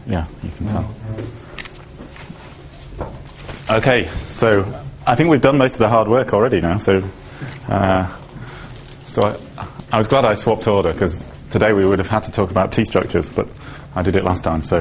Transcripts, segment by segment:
Yeah, you can tell. Okay, so I think we've done most of the hard work already now. So I was glad I swapped order, because today we would have had to talk about T-structures, but I did it last time. So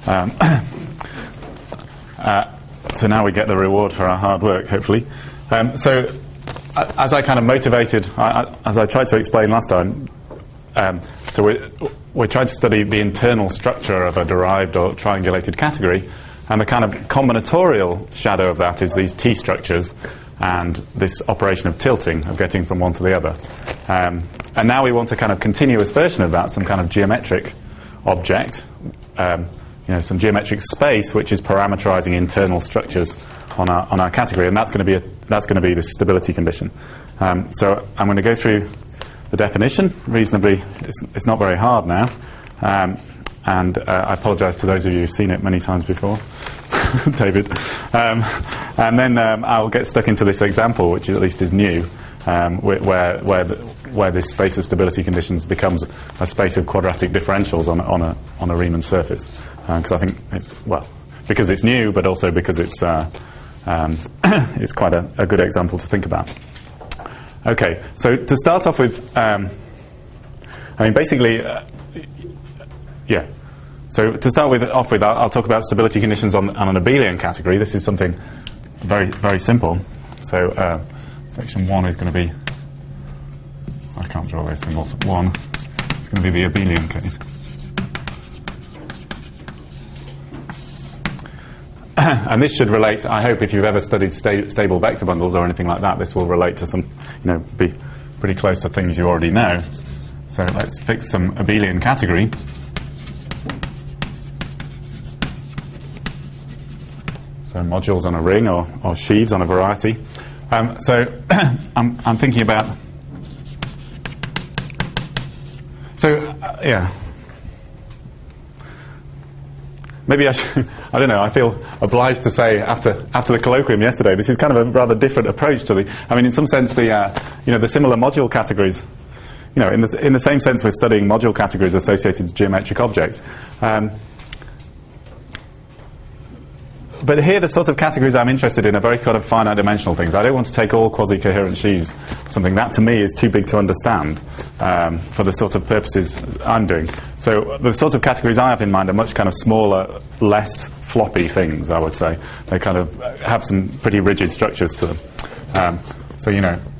so now we get the reward for our hard work, hopefully. So as I kind of motivated, as I tried to explain last time, so we're trying to study the internal structure of a derived or triangulated category, and the kind of combinatorial shadow of that is these T-structures and this operation of tilting, of getting from one to the other. And now we want a kind of continuous version of that, some kind of geometric object, some geometric space which is parameterizing internal structures on our category, and that's going to be the stability condition. So I'm going to go through the definition reasonably. It's not very hard now, and I apologize to those of you who've seen it many times before, David. And then I'll get stuck into this example, which at least is new, where this space of stability conditions becomes a space of quadratic differentials on a Riemann surface. Because I think because it's new, but also because it's quite a good example to think about. Okay, so to start off with, So to start off with, I'll talk about stability conditions on an abelian category. This is something very, very simple. So section 1 is going to be, I can't draw those symbols. 1, it's going to be the abelian case. And this should relate, I hope, if you've ever studied stable vector bundles or anything like that, this will relate to some, be pretty close to things you already know. So let's fix some abelian category. So modules on a ring or sheaves on a variety. So I'm thinking about. Maybe I should, I don't know, I feel obliged to say after the colloquium yesterday, this is kind of a rather different approach to in some sense the similar module categories, in the same sense we're studying module categories associated to geometric objects. But here the sort of categories I'm interested in are very kind of finite dimensional things. I don't want to take all quasi-coherent sheaves, something that to me is too big to understand for the sort of purposes I'm doing. So the sort of categories I have in mind are much kind of smaller, less floppy things, I would say. They kind of have some pretty rigid structures to them. If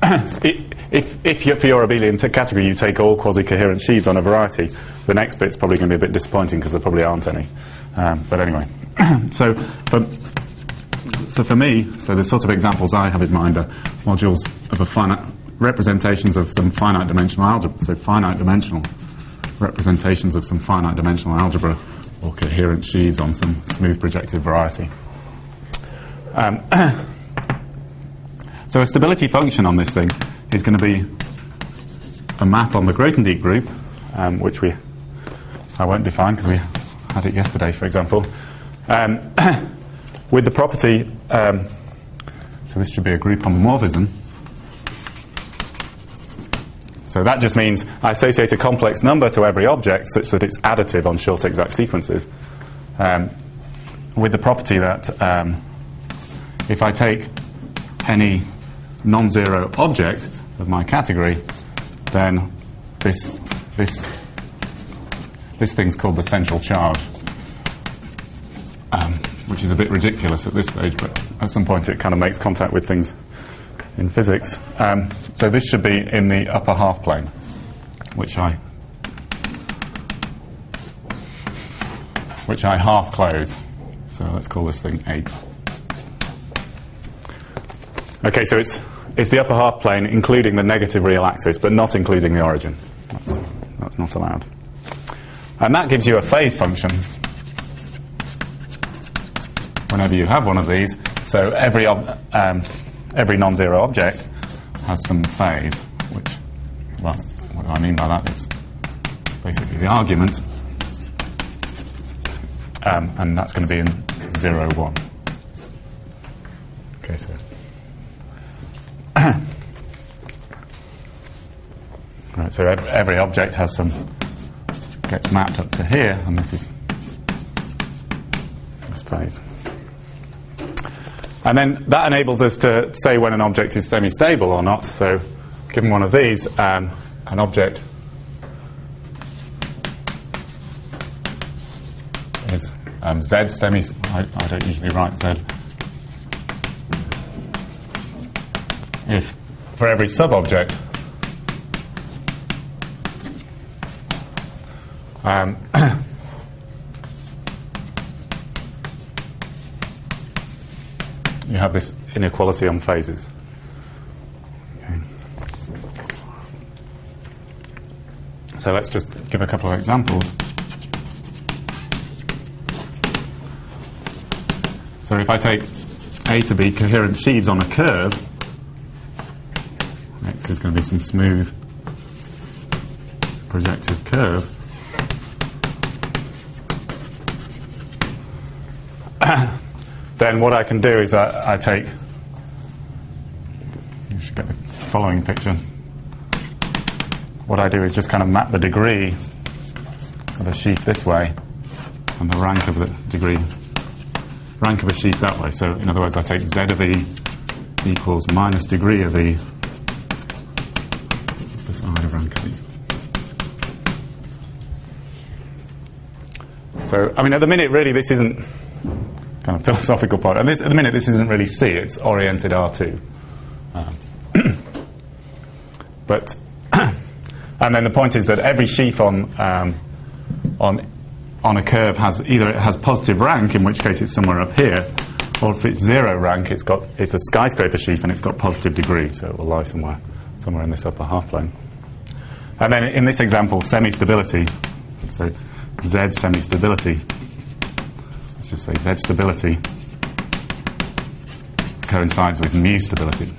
for your abelian category you take all quasi-coherent sheaves on a variety, the next bit's probably going to be a bit disappointing because there probably aren't any. But anyway, so for me, the sort of examples I have in mind are modules of a finite representations of some finite dimensional algebra. So finite dimensional representations of some finite dimensional algebra or coherent sheaves on some smooth projective variety. So a stability function on this thing is going to be a map on the Grothendieck group, which I won't define because we had it yesterday, for example, with the property, so this should be a group homomorphism. So that just means I associate a complex number to every object such that it's additive on short exact sequences, with the property that if I take any non-zero object of my category, then this thing's called the central charge, which is a bit ridiculous at this stage, but at some point it kind of makes contact with things in physics. So this should be in the upper half plane, which I half close. So let's call this thing A. Okay, so it's the upper half plane, including the negative real axis, but not including the origin. That's not allowed. And that gives you a phase function whenever you have one of these. So every non-zero object has some phase, which, well, what do I mean by that? It's basically the argument, and that's going to be in 0, 1. Okay, so right, so every object has gets mapped up to here, and this is first phase. And then that enables us to say when an object is semi-stable or not. So given one of these, an object is Z semi. I don't usually write Z. If for every sub-object you have this inequality on phases. Okay. So let's just give a couple of examples. So if I take A to be coherent sheaves on a curve, X is going to be some smooth projective curve. Then what I can do is I take, you should get the following picture. What I do is just kind of map the degree of a sheaf this way and the rank of the degree, rank of a sheaf that way. So in other words, I take Z of E equals minus degree of E, the side of rank of E. So, I mean, at the minute, really, this isn't kind of philosophical part. And at the minute, this isn't really C, it's oriented R2. But, and then the point is that every sheaf on a curve has either it has positive rank, in which case it's somewhere up here, or if it's zero rank, it's a skyscraper sheaf and it's got positive degree, so it will lie somewhere in this upper half plane. And then in this example, semi-stability, so Z semi-stability, let's just say Z stability coincides with mu stability.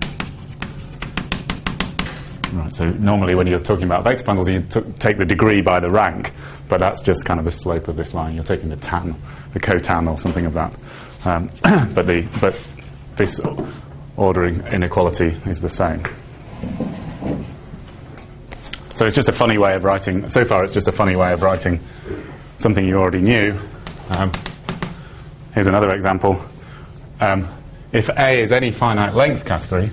Right, so normally when you're talking about vector bundles, you take the degree by the rank, but that's just kind of the slope of this line. You're taking the tan, the cotan or something of that. But this ordering inequality is the same. So it's just a funny way of writing. So far, it's just a funny way of writing something you already knew. Here's another example. If A is any finite length category,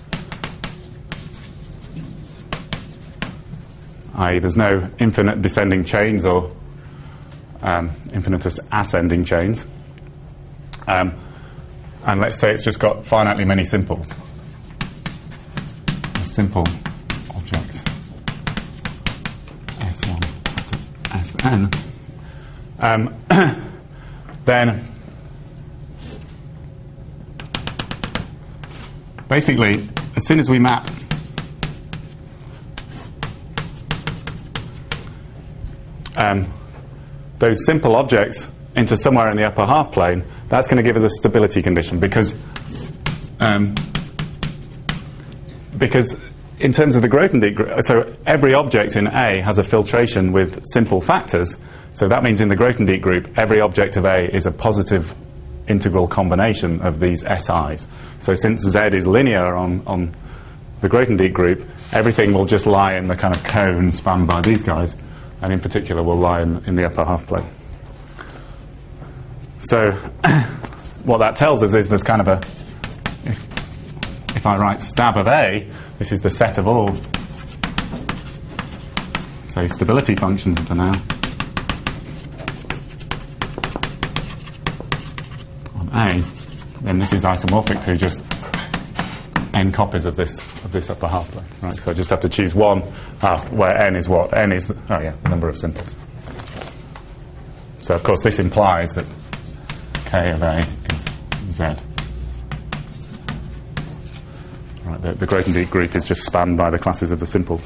i.e. there's no infinite descending chains or infinitus ascending chains, and let's say it's just got finitely many simples. A simple objects S1 to Sn, then basically, as soon as we map those simple objects into somewhere in the upper half plane, that's going to give us a stability condition because in terms of the Grothendieck group, so every object in A has a filtration with simple factors. So that means in the Grothendieck group, every object of A is a positive integral combination of these SIs. So since Z is linear on the Grothendieck group, everything will just lie in the kind of cone spanned by these guys, and in particular will lie in the upper half plane. So what that tells us is there's kind of a, if I write stab of A, this is the set of all, say, stability functions for now. On A, then this is isomorphic to just n copies of this upper half plane, right? So I just have to choose one where n is what? N is the number of simples. So of course this implies that K of A is Z. Right, the Grothendieck group is just spanned by the classes of the simple.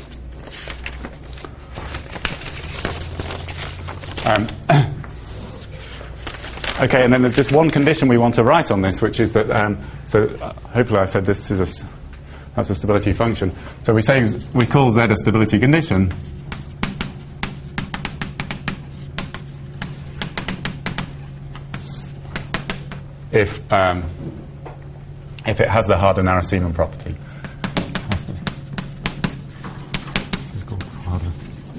Okay, and then there's just one condition we want to write on this, which is that, hopefully I said this is that's a stability function. So we call Z a stability condition if it has the Harder-Narasimhan property. That's the so-called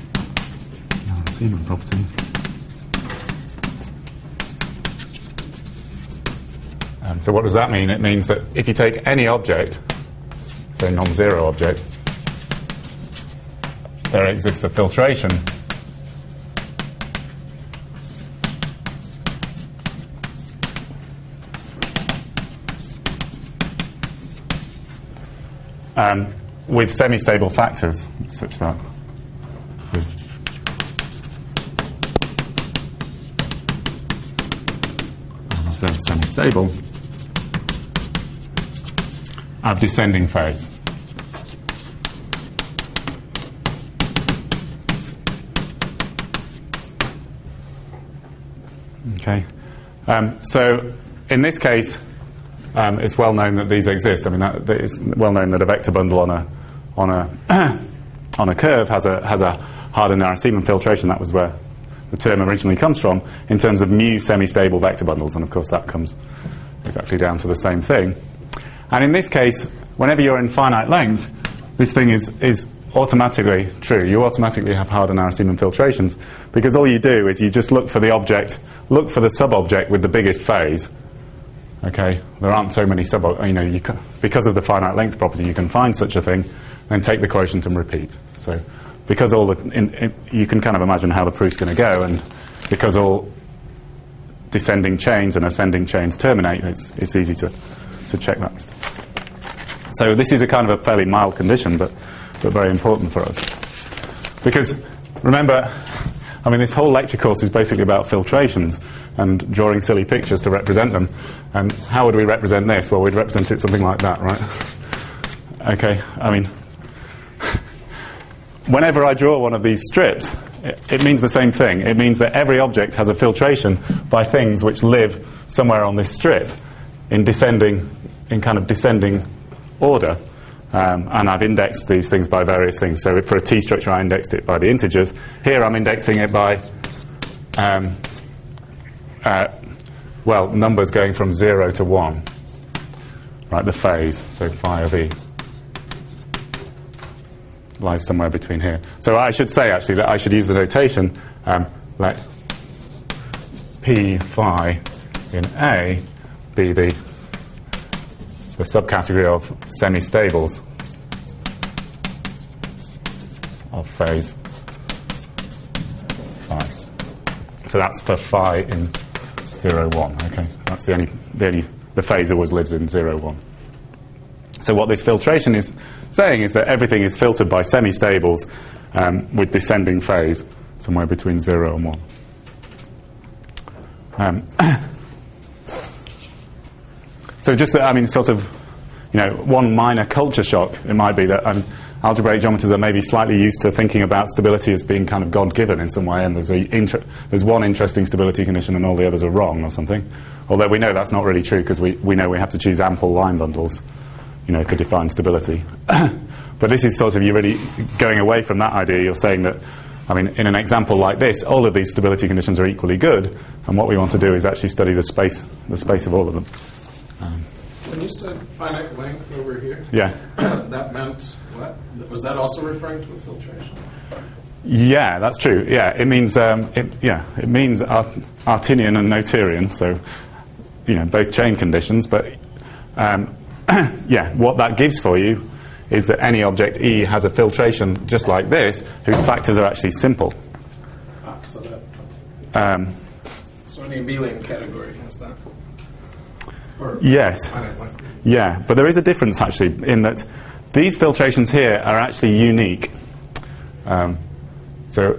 Harder-Narasimhan property. So what does that mean? It means that if you take any object, say non-zero object, there exists a filtration with semi-stable factors, such that semi-stable of descending phase. Okay, so in this case, it's well known that these exist. I mean, it's well known that a vector bundle on a curve has a Harder-Narasimhan filtration. That was where the term originally comes from in terms of mu semi-stable vector bundles, and of course that comes exactly down to the same thing. And in this case, whenever you're in finite length, this thing is automatically true. You automatically have Harder-Narasimhan filtrations because all you do is you just look for the object, look for the sub-object with the biggest phase. Okay, there aren't so many because of the finite length property, you can find such a thing and take the quotient and repeat. So because you can kind of imagine how the proof's going to go, and because all descending chains and ascending chains terminate, it's easy to check that. So this is a kind of a fairly mild condition, but very important for us. Because remember, I mean, this whole lecture course is basically about filtrations and drawing silly pictures to represent them. And how would we represent this? Well, we'd represent it something like that, right? Okay, I mean, whenever I draw one of these strips, it means the same thing. It means that every object has a filtration by things which live somewhere on this strip in kind of descending order. And I've indexed these things by various things. So for a T structure, I indexed it by the integers. Here I'm indexing it by, numbers going from 0 to 1. Right, the phase, so phi of E lies somewhere between here. So I should say, actually, that I should use the notation like P phi in A be the subcategory of semi-stables of phase phi. So that's for phi in 0, 1. Okay, that's the phase always lives in 0, 1. So what this filtration is saying is that everything is filtered by semi-stables with descending phase somewhere between 0 and 1. So just that, I mean, sort of, one minor culture shock, it might be that algebraic geometers are maybe slightly used to thinking about stability as being kind of God-given in some way, and there's one interesting stability condition and all the others are wrong or something. Although we know that's not really true because we know we have to choose ample line bundles, to define stability. But this is sort of, you're really going away from that idea. You're saying that, I mean, in an example like this, all of these stability conditions are equally good, and what we want to do is actually study the space of all of them. When you said finite length over here, yeah, that meant what? Was that also referring to a filtration? Yeah, that's true. Yeah, it means it means Artinian and Noetherian, so both chain conditions. But what that gives for you is that any object E has a filtration just like this, whose factors are actually simple. So any abelian category has that. Yes. Yeah, but there is a difference actually in that these filtrations here are actually unique. So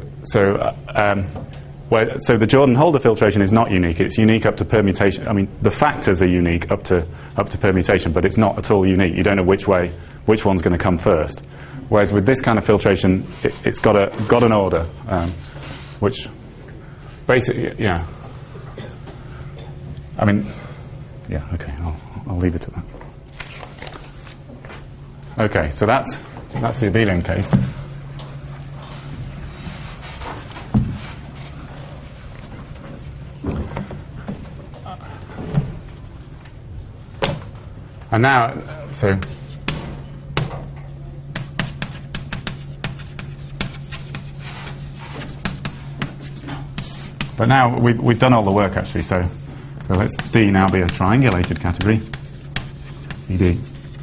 the Jordan-Holder filtration is not unique. It's unique up to permutation. I mean, the factors are unique up to permutation, but it's not at all unique. You don't know which one's going to come first. Whereas with this kind of filtration, it's got an order, which basically, yeah. I mean. Yeah, okay, I'll leave it at that. Okay, so that's the abelian case. And now, but now we've done all the work actually, so So let's D now be a triangulated category, ED.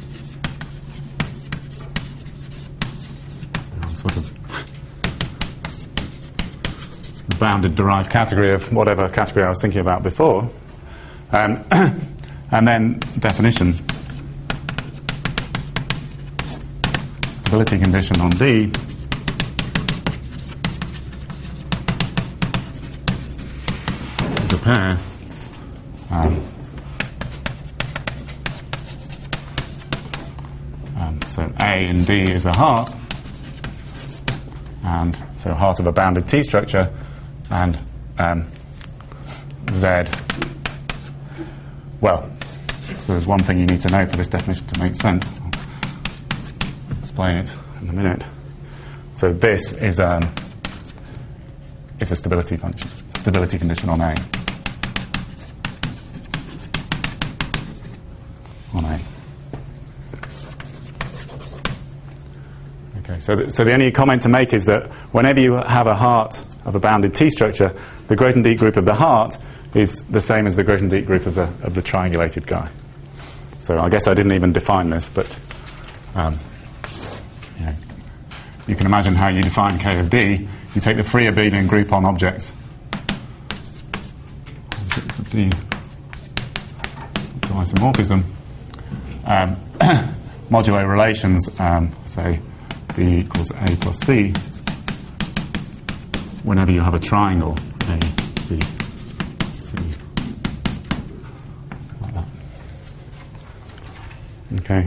So I'm sort of the bounded derived category of whatever category I was thinking about before. And then definition. Stability condition on D is a pair. So A and D is a heart, and so heart of a bounded T structure, and Z. Well, so there's one thing you need to know for this definition to make sense. I'll explain it in a minute. So this is a stability function, stability condition on A. On A. Okay, so the only comment to make is that whenever you have a heart of a bounded T structure, the Grothendieck group of the heart is the same as the Grothendieck group of the triangulated guy. So I guess I didn't even define this, but you can imagine how you define K of D. You take the free abelian group on objects. Objects of D to isomorphism. Modulo relations, say B equals A plus C, whenever you have a triangle A, B, C, like that. Okay.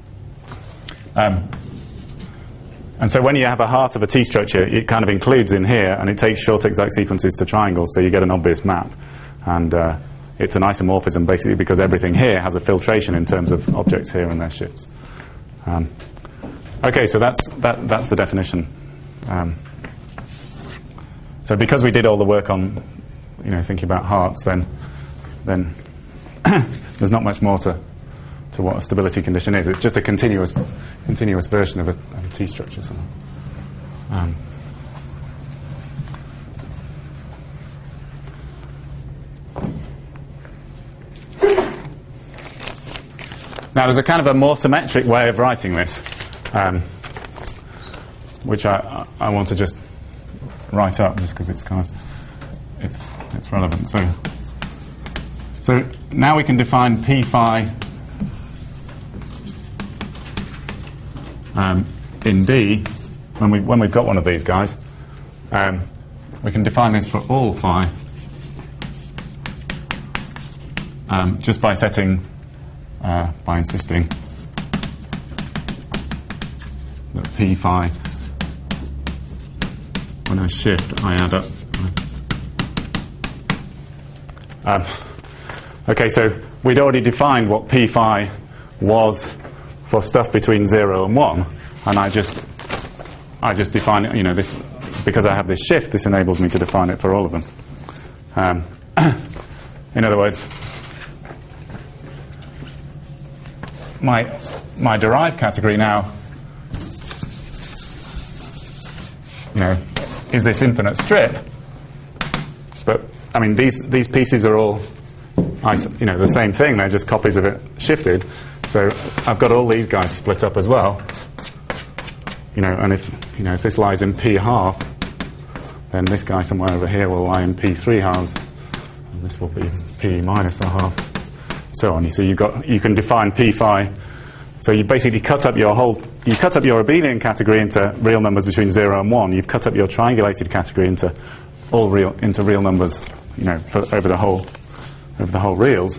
And so when you have a heart of a T structure, it kind of includes in here, and it takes short exact sequences to triangles, so you get an obvious map. And it's an isomorphism basically because everything here has a filtration in terms of objects here and their shifts. Okay, so that's the definition. So because we did all the work on, thinking about hearts, then there's not much more to what a stability condition is. It's just a continuous version of a T structure. Now, there's a kind of a more symmetric way of writing this, which I want to just write up, just because it's kind of it's relevant. So now we can define P phi in D when we've got one of these guys. We can define this for all phi just by setting. By insisting that P phi, when I shift, I add up. Okay, so we'd already defined what P phi was for stuff between 0 and 1, and I just define it, this, because I have this shift, this enables me to define it for all of them. In other words, my derived category now, is this infinite strip. But I mean, these pieces are all, the same thing. They're just copies of it shifted. So I've got all these guys split up as well. And if this lies in P half, then this guy somewhere over here will lie in P 3 halves, and this will be P minus a half. So on. You see, you can define P phi. So you basically cut up your abelian category into real numbers between 0 and 1. You've cut up your triangulated category into real numbers, over the whole reals.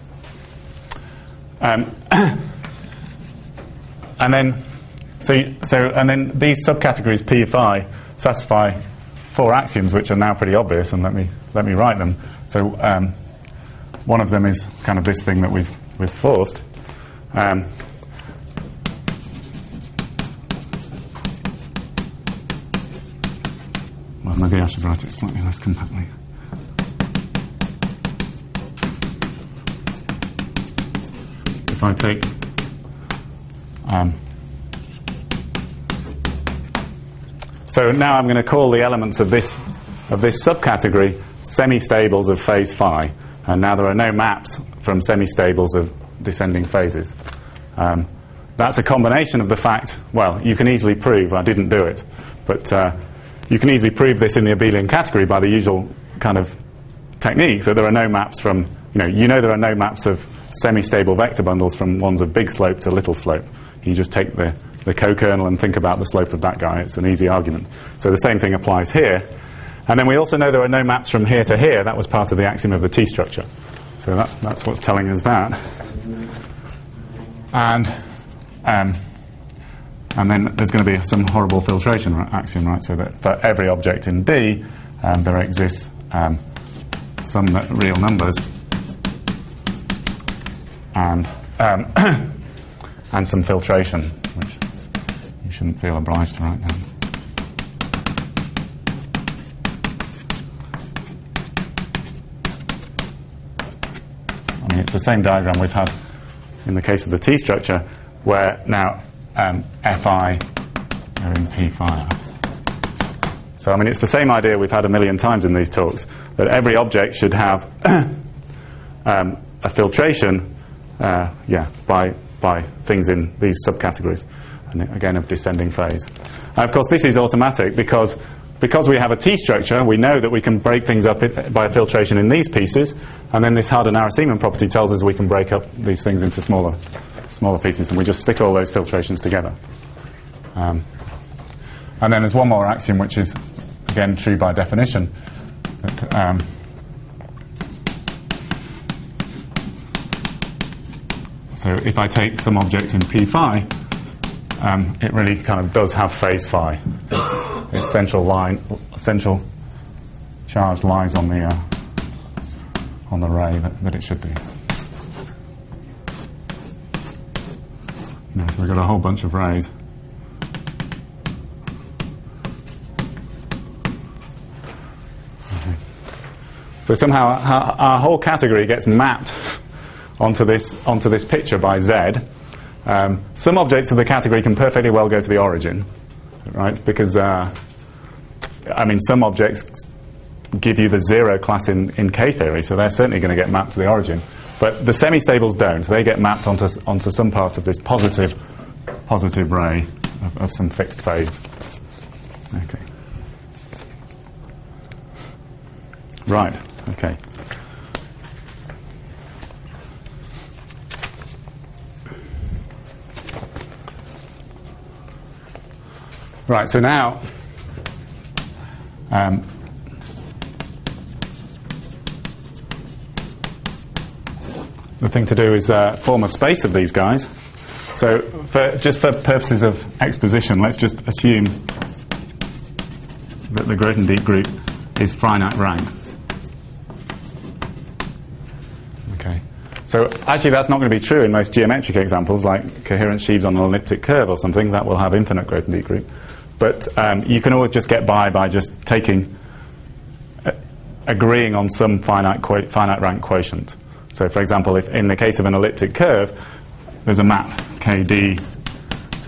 And then these subcategories P phi satisfy 4 axioms, which are now pretty obvious, and let me write them. So one of them is kind of this thing that we've forced. Well, maybe I should write it slightly less compactly. If I take so now I'm going to call the elements of this subcategory semi-stables of phase phi. And now there are no maps from semi-stables of descending phases. That's a combination of the fact, well, you can easily prove, I didn't do it, but you can easily prove this in the abelian category by the usual kind of technique, that there are no maps from, you know there are no maps of semi-stable vector bundles from ones of big slope to little slope. You just take the co-kernel and think about the slope of that guy. It's an easy argument. So the same thing applies here. And then we also know there are no maps from here to here. That was part of the axiom of the T-structure. So that's what's telling us that. And then there's going to be some horrible filtration axiom, right? So that for every object in D, there exists some real numbers and some filtration, which you shouldn't feel obliged to write down. I mean, it's the same diagram we've had in the case of the T-structure, where now Fi are in P phi. So, I mean, it's the same idea we've had a million times in these talks, that every object should have a filtration by things in these subcategories, and again of descending phase. And of course, this is automatic because we have a T-structure, we know that we can break things up by filtration in these pieces, and then this Harder-Narasimhan property tells us we can break up these things into smaller pieces, and we just stick all those filtrations together. And then there's one more axiom, which is, again, true by definition. That, so if I take some object in P phi, it really kind of does have phase phi. Its central charge lies on the ray that it should be. So we've got a whole bunch of rays. Okay. So somehow our whole category gets mapped onto this picture by Z. Some objects of the category can perfectly well go to the origin, right? Because some objects give you the zero class in K-theory, so they're certainly going to get mapped to the origin. But the semi-stables don't. They get mapped onto some part of this positive ray of some fixed phase. Okay. Right. Okay. Right. So now. The thing to do is form a space of these guys. So just for purposes of exposition, let's just assume that the Grothendieck group is finite rank. Okay. So actually that's not going to be true in most geometric examples, like coherent sheaves on an elliptic curve or something. That will have infinite Grothendieck group. But you can always just get by just agreeing on some finite rank quotient. So, for example, if in the case of an elliptic curve, there's a map KD to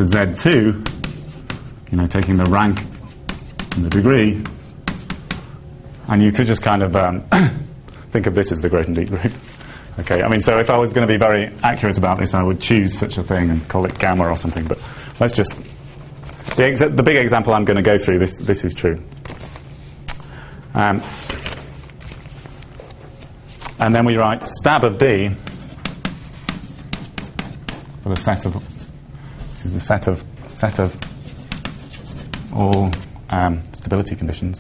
Z2, taking the rank and the degree, and you could just kind of think of this as the Grothendieck group. Okay, I mean, so if I was going to be very accurate about this, I would choose such a thing and call it gamma or something. But let's just the big example I'm going to go through. This is true. And then we write stab of D for the set of all stability conditions.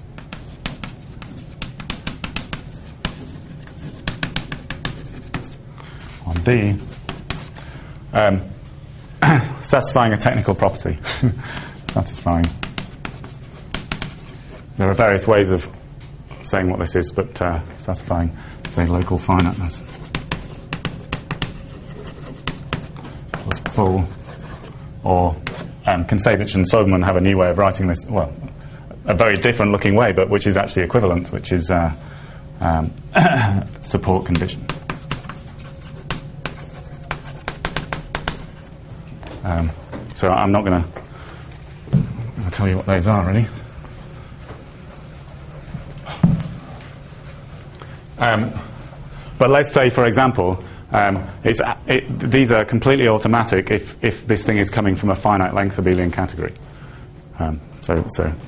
On D, satisfying a technical property. Satisfying. There are various ways of saying what this is, but satisfying, say, local finiteness. Was full. Or Kontsevich and Soberman have a new way of writing this, well, a very different looking way, but which is actually equivalent, which is support condition. So I'm not going to tell you what those are, really. but let's say, for example, these are completely automatic if this thing is coming from a finite length abelian category. So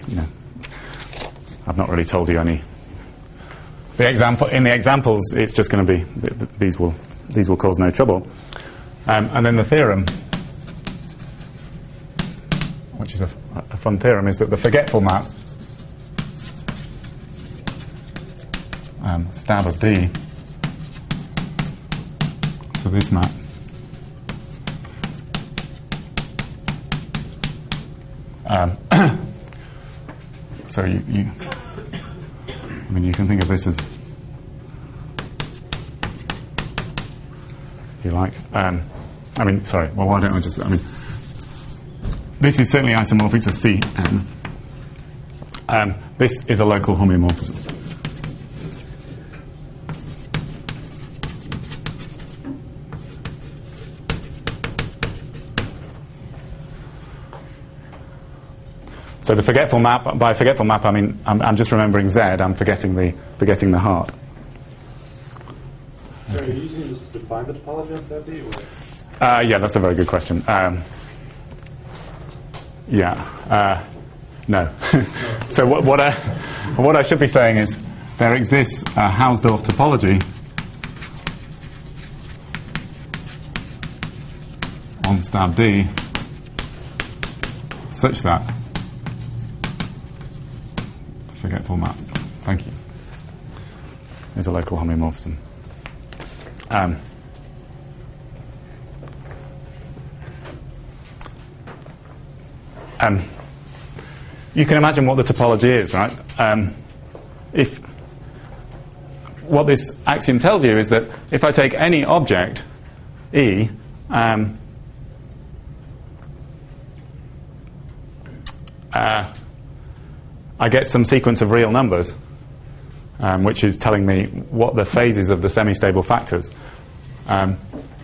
I've not really told you any. In the examples, it's just going to be these will cause no trouble. And then the theorem, which is a fun theorem, is that the forgetful map stab of D to this map so you can think of this as, if you like, why don't I just, this is certainly isomorphic to Cn. This is a local homeomorphism. So the forgetful map, by forgetful map I mean I'm just remembering Z, I'm forgetting the heart. So are you using this to define the topology on stab D? Yeah, that's a very good question. No. So what I should be saying is there exists a Hausdorff topology on stab D such that forgetful map, thank you, is a local homeomorphism. You can imagine what the topology is, right? If what this axiom tells you is that if I take any object E, I get some sequence of real numbers, which is telling me what the phases of the semi-stable factors. Well,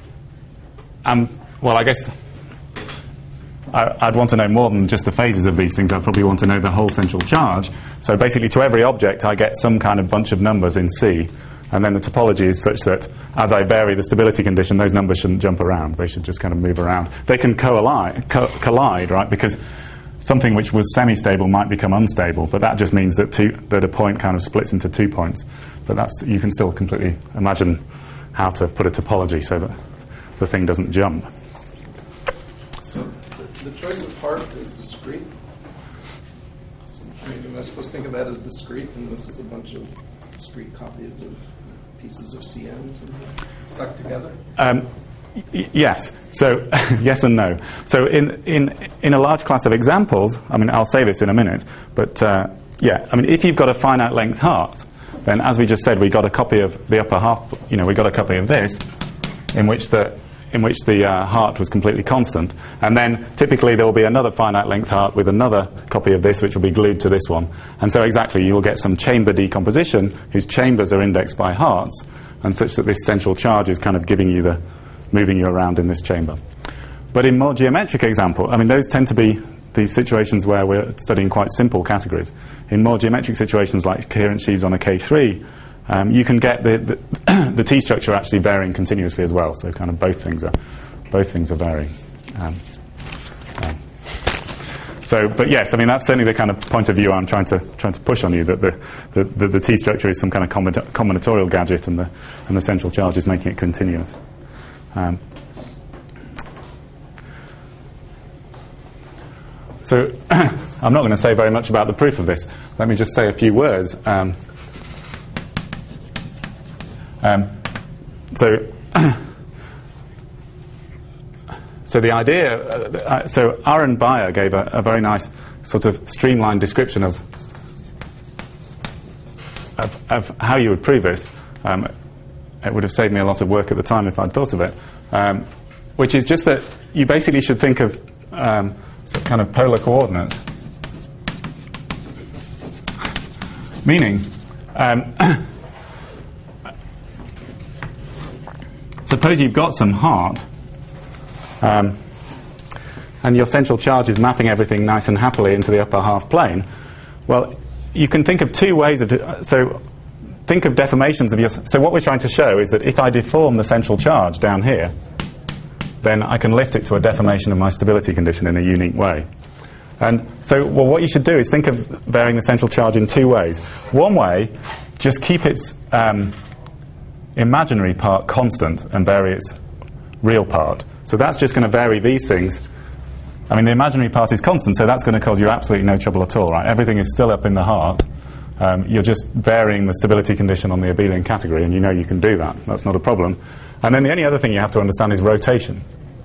I guess I'd want to know more than just the phases of these things. I'd probably want to know the whole central charge. So basically, to every object, I get some kind of bunch of numbers in C, and then the topology is such that as I vary the stability condition, those numbers shouldn't jump around. They should just kind of move around. They can collide, right? Because something which was semi-stable might become unstable, but that just means that a point kind of splits into 2 points. But you can still completely imagine how to put a topology so that the thing doesn't jump. So the choice of heart is discrete. So, am I supposed to think of that as discrete, and this is a bunch of discrete copies of pieces of CNs stuck together? Yes. So yes and no. So in a large class of examples, I'll say this in a minute, but if you've got a finite length heart, then as we just said, we got a copy of the upper half. We got a copy of this, in which the heart was completely constant, and then typically there will be another finite length heart with another copy of this, which will be glued to this one, and so exactly you will get some chamber decomposition whose chambers are indexed by hearts, and such that this central charge is kind of moving you around in this chamber. But in more geometric example, those tend to be these situations where we're studying quite simple categories. In more geometric situations like coherent sheaves on a K3, you can get the T structure actually varying continuously as well. So kind of both things are varying. But yes, that's certainly the kind of point of view I'm trying to push on you, that the T structure is some kind of combinatorial gadget, and the central charge is making it continuous. So I'm not going to say very much about the proof of this. Let me just say a few words. So the idea, so Aaron Beyer gave a very nice sort of streamlined description of how you would prove it. It would have saved me a lot of work at the time if I'd thought of it, which is just that you basically should think of some kind of polar coordinates, meaning suppose you've got some heart, and your central charge is mapping everything nice and happily into the upper half plane. Well, you can think of two ways of so think of deformations of your... So what we're trying to show is that if I deform the central charge down here, then I can lift it to a deformation of my stability condition in a unique way. And so, well, what you should do is think of varying the central charge in two ways. One way, just keep its imaginary part constant and vary its real part. So that's just going to vary these things. I mean, the imaginary part is constant, so that's going to cause you absolutely no trouble at all, right? Everything is still up in the heart. You're just varying the stability condition on the abelian category, and you know you can do that. That's not a problem. And then the only other thing you have to understand is rotation.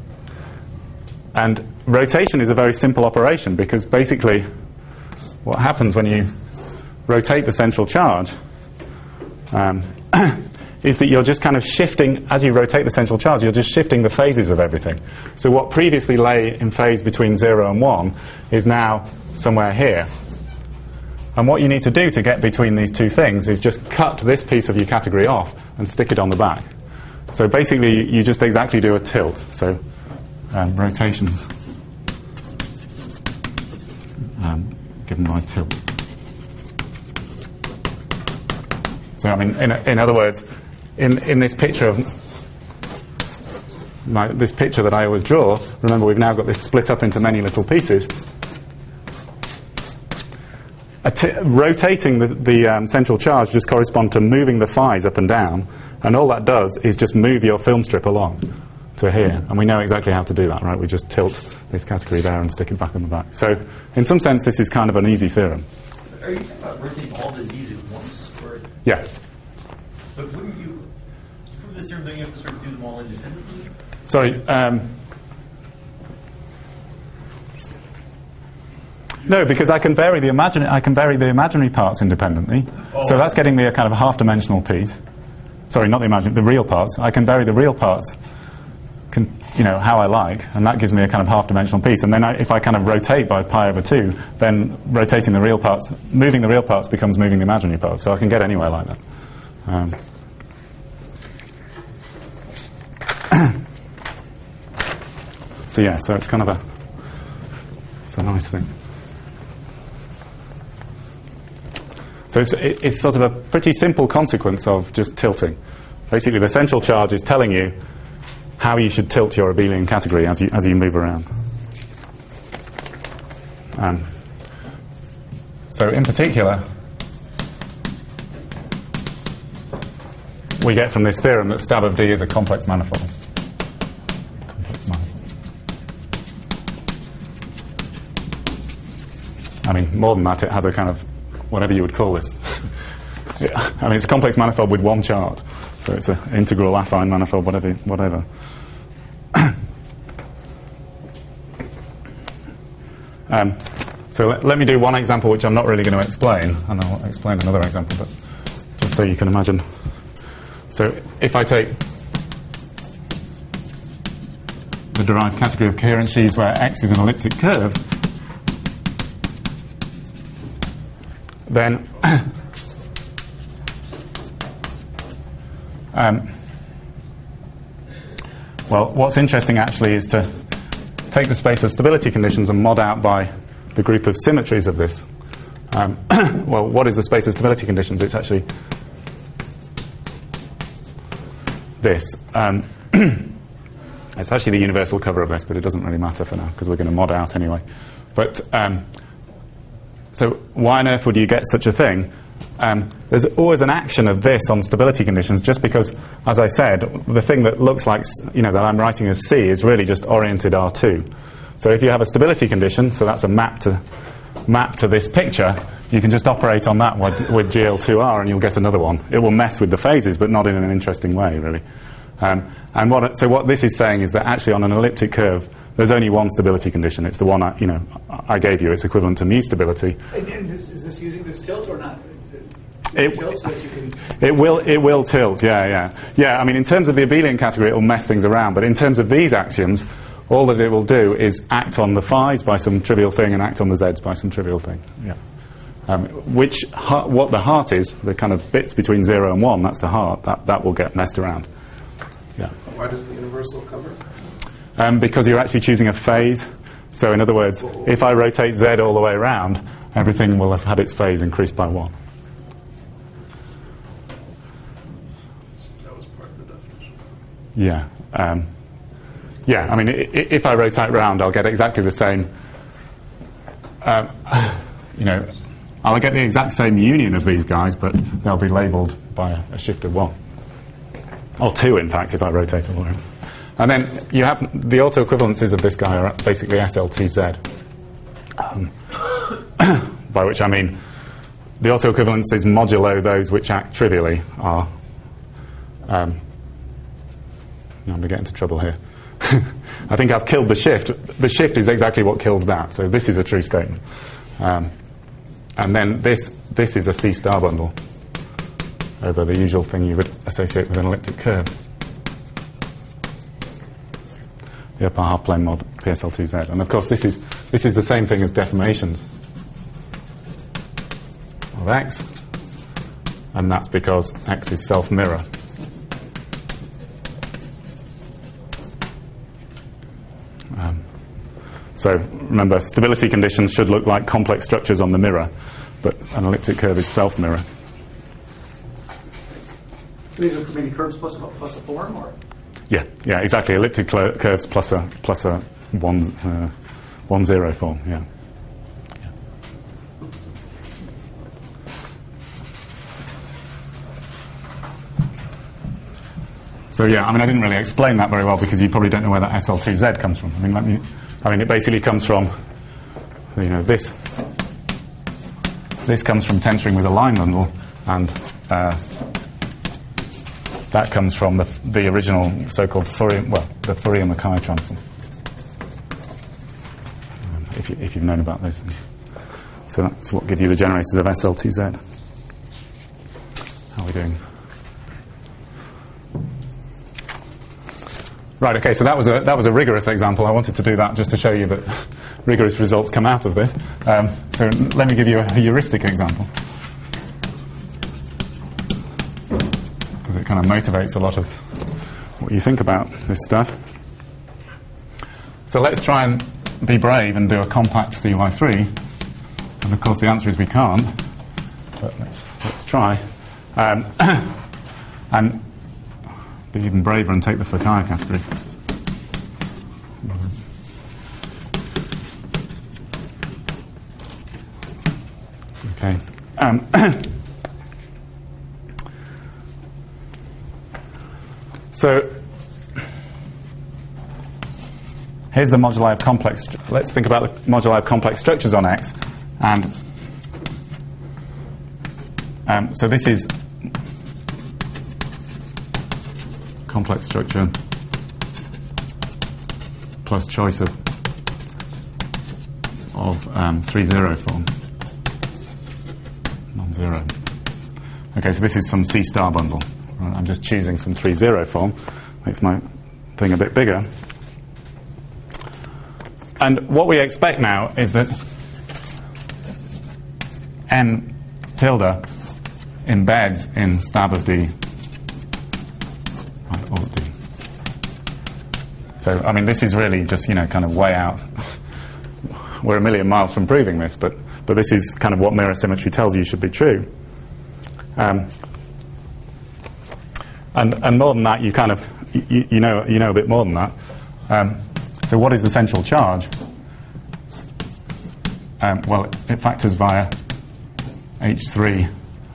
And rotation is a very simple operation, because basically what happens when you rotate the central charge is that you're just kind of shifting, as you rotate the central charge, you're just shifting the phases of everything. So what previously lay in phase between 0 and 1 is now somewhere here. And what you need to do to get between these two things is just cut this piece of your category off and stick it on the back. So basically you just exactly do a tilt. So rotations given by tilt. So I mean, in other words, in this picture of this picture that I always draw, remember we've now got this split up into many little pieces. Rotating the central charge just corresponds to moving the phi's up and down, and all that does is just move your film strip along to here, and we know exactly how to do that, right? We just tilt this category there and stick it back on the back. So in some sense this is kind of an easy theorem. Are you talking about rotating all the z's at once? Or? Yeah. But wouldn't you, to prove this theorem, don't you have to sort of do them all independently? Sorry. No, because I can vary the imaginary parts independently. Oh. So that's getting me a kind of a half-dimensional piece. Sorry, not the imaginary, the real parts. I can vary the real parts, how I like, and that gives me a kind of half-dimensional piece. And then if I kind of rotate by pi over 2, then rotating the real parts, moving the real parts becomes moving the imaginary parts. So I can get anywhere like that. So yeah, so it's kind of it's a nice thing. So it's sort of a pretty simple consequence of just tilting. Basically, the central charge is telling you how you should tilt your abelian category as you move around. So in particular, we get from this theorem that stab of D is a complex manifold. I mean, more than that, it has a kind of whatever you would call this. I mean, it's a complex manifold with one chart, so it's an integral affine manifold, whatever. So let me do one example which I'm not really going to explain, and I'll explain another example, but just so you can imagine. So if I take the derived category of coherent sheaves where X is an elliptic curve, then well, what's interesting actually is to take the space of stability conditions and mod out by the group of symmetries of this. Well, what is the space of stability conditions? It's actually this. It's actually the universal cover of this, but it doesn't really matter for now because we're going to mod out anyway. But so why on earth would you get such a thing? There's always an action of this on stability conditions, just because, as I said, the thing that looks like, that I'm writing as C is really just oriented R2. So if you have a stability condition, so that's a map to this picture, you can just operate on that with GL2R and you'll get another one. It will mess with the phases, but not in an interesting way, really. And what this is saying is that actually on an elliptic curve, there's only one stability condition. It's the one I gave you. It's equivalent to mu stability. And is this using this tilt or not? It will tilt. Yeah. I mean, in terms of the abelian category, it will mess things around. But in terms of these axioms, all that it will do is act on the phi's by some trivial thing and act on the z's by some trivial thing. Yeah. What the heart is, the kind of bits between 0 and 1, that's the heart. That will get messed around. Yeah. Why does the universal cover? Because you're actually choosing a phase. So in other words, if I rotate Z all the way around, everything will have had its phase increased by 1. Yeah. Yeah, I mean, if I rotate round, I'll get exactly the same, you know, I'll get the exact same union of these guys, but they'll be labelled by a shift of 1. Or 2, in fact, if I rotate all around. And then you have the autoequivalences of this guy are basically SL2Z. By which I mean the autoequivalences modulo those which act trivially are... I'm going to get into trouble here. I think I've killed the shift. The shift is exactly what kills that, so this is a true statement. And then this is a C star bundle over the usual thing you would associate with an elliptic curve. The upper half plane mod PSL2Z. And of course this is the same thing as deformations of X, and that's because X is self-mirror. So remember, stability conditions should look like complex structures on the mirror, but an elliptic curve is self-mirror. These are for many curves plus a form, or? Yeah, exactly. Elliptic curves plus a 1-0 form. Yeah. So yeah, I mean, I didn't really explain that very well because you probably don't know where that SL2Z comes from. I mean, it basically comes from, you know, this comes from tensoring with a line bundle, and that comes from the original so-called the Fourier-Mackay transform. If you've known about those things. So that's what gives you the generators of SL2Z. How are we doing? Right, okay, so that was a rigorous example. I wanted to do that just to show you that rigorous results come out of this. So let me give you a heuristic example, because it kind of motivates a lot of what you think about this stuff. So let's try and be brave and do a compact CY3. And of course the answer is we can't, but let's try. And be even braver and take the Fukaya category. Okay. So here's the moduli of complex. Let's think about the moduli of complex structures on X, and so this is complex structure plus choice of 3-0 form, non-zero. Okay, so this is some C star bundle. Right, I'm just choosing some 3-0 form. Makes my thing a bit bigger. And what we expect now is that n tilde embeds in stab of D. So, I mean, this is really just, you know, kind of way out. We're a million miles from proving this, but this is kind of what mirror symmetry tells you should be true. And more than that, you kind of, you know a bit more than that. So what is the central charge? Well, it factors via H3.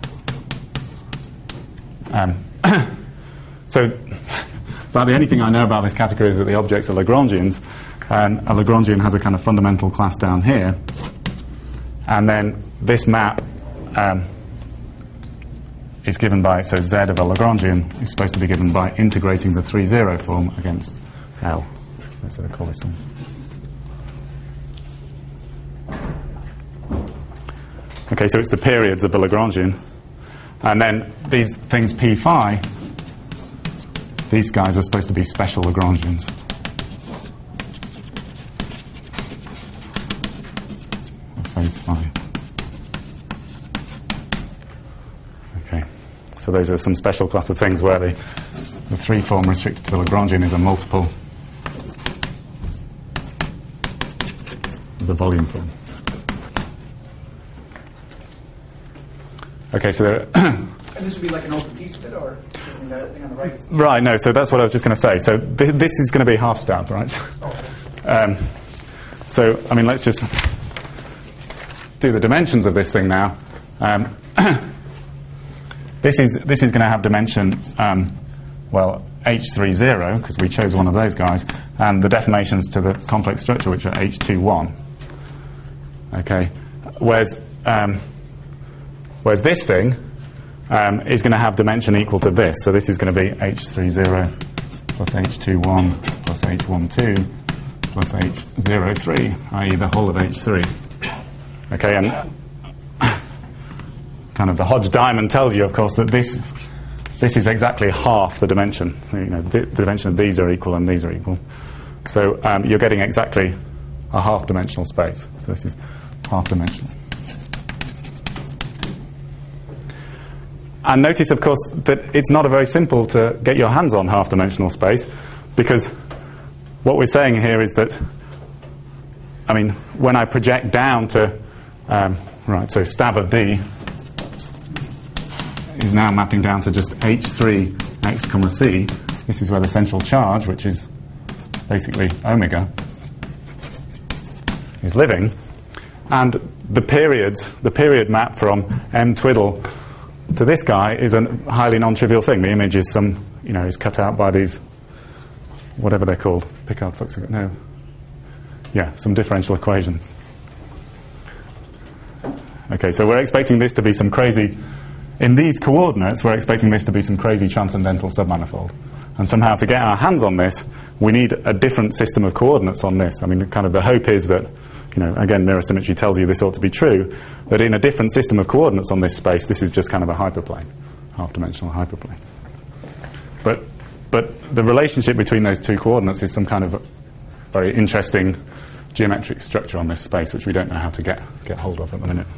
So about the only thing I know about this category is that the objects are Lagrangians, and a Lagrangian has a kind of fundamental class down here, and then this map is given by, so Z of a Lagrangian is supposed to be given by integrating the 3-0 form against L. Let's call this one. Okay, so it's the periods of the Lagrangian, and then these things P phi, these guys are supposed to be special Lagrangians. Phase phi. Okay, so those are some special class of things where the 3 form restricted to the Lagrangian is a multiple of the volume form. Okay, so there are And this would be like an open piece of it, or isn't that thing on the right? Right, no, so that's what I was just going to say. So this is going to be half stabbed, right? So, I mean, let's just do the dimensions of this thing now. This is going to have dimension, well, H30, because we chose one of those guys, and the deformations to the complex structure, which are H21. Okay, whereas this thing is going to have dimension equal to this. So this is going to be H30 plus H21 plus H12 plus H03, i.e. the whole of H3. Okay, and kind of the Hodge diamond tells you, of course, that this is exactly half the dimension. You know, the dimension of these are equal and these are equal. So you're getting exactly a half-dimensional space. So this is half-dimensional. And notice, of course, that it's not very simple to get your hands on half-dimensional space, because what we're saying here is that, I mean, when I project down to, right, so stab of D is now mapping down to just H3 x comma c. This is where the central charge, which is basically omega, is living. And the period map from M twiddle to this guy is a highly non-trivial thing. The image is is cut out by these, whatever they're called, Picard-Fuchs, no. Yeah, some differential equation. Okay, so we're expecting this to be some crazy, in these coordinates, we're expecting this to be some crazy transcendental submanifold. And somehow to get our hands on this, we need a different system of coordinates on this. I mean, kind of the hope is that, again, mirror symmetry tells you this ought to be true, that in a different system of coordinates on this space, this is just kind of a hyperplane, half-dimensional hyperplane. But the relationship between those two coordinates is some kind of very interesting geometric structure on this space, which we don't know how to get hold of at the minute.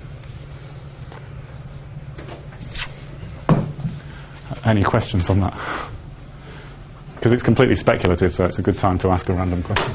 Any questions on that? Because it's completely speculative, so it's a good time to ask a random question.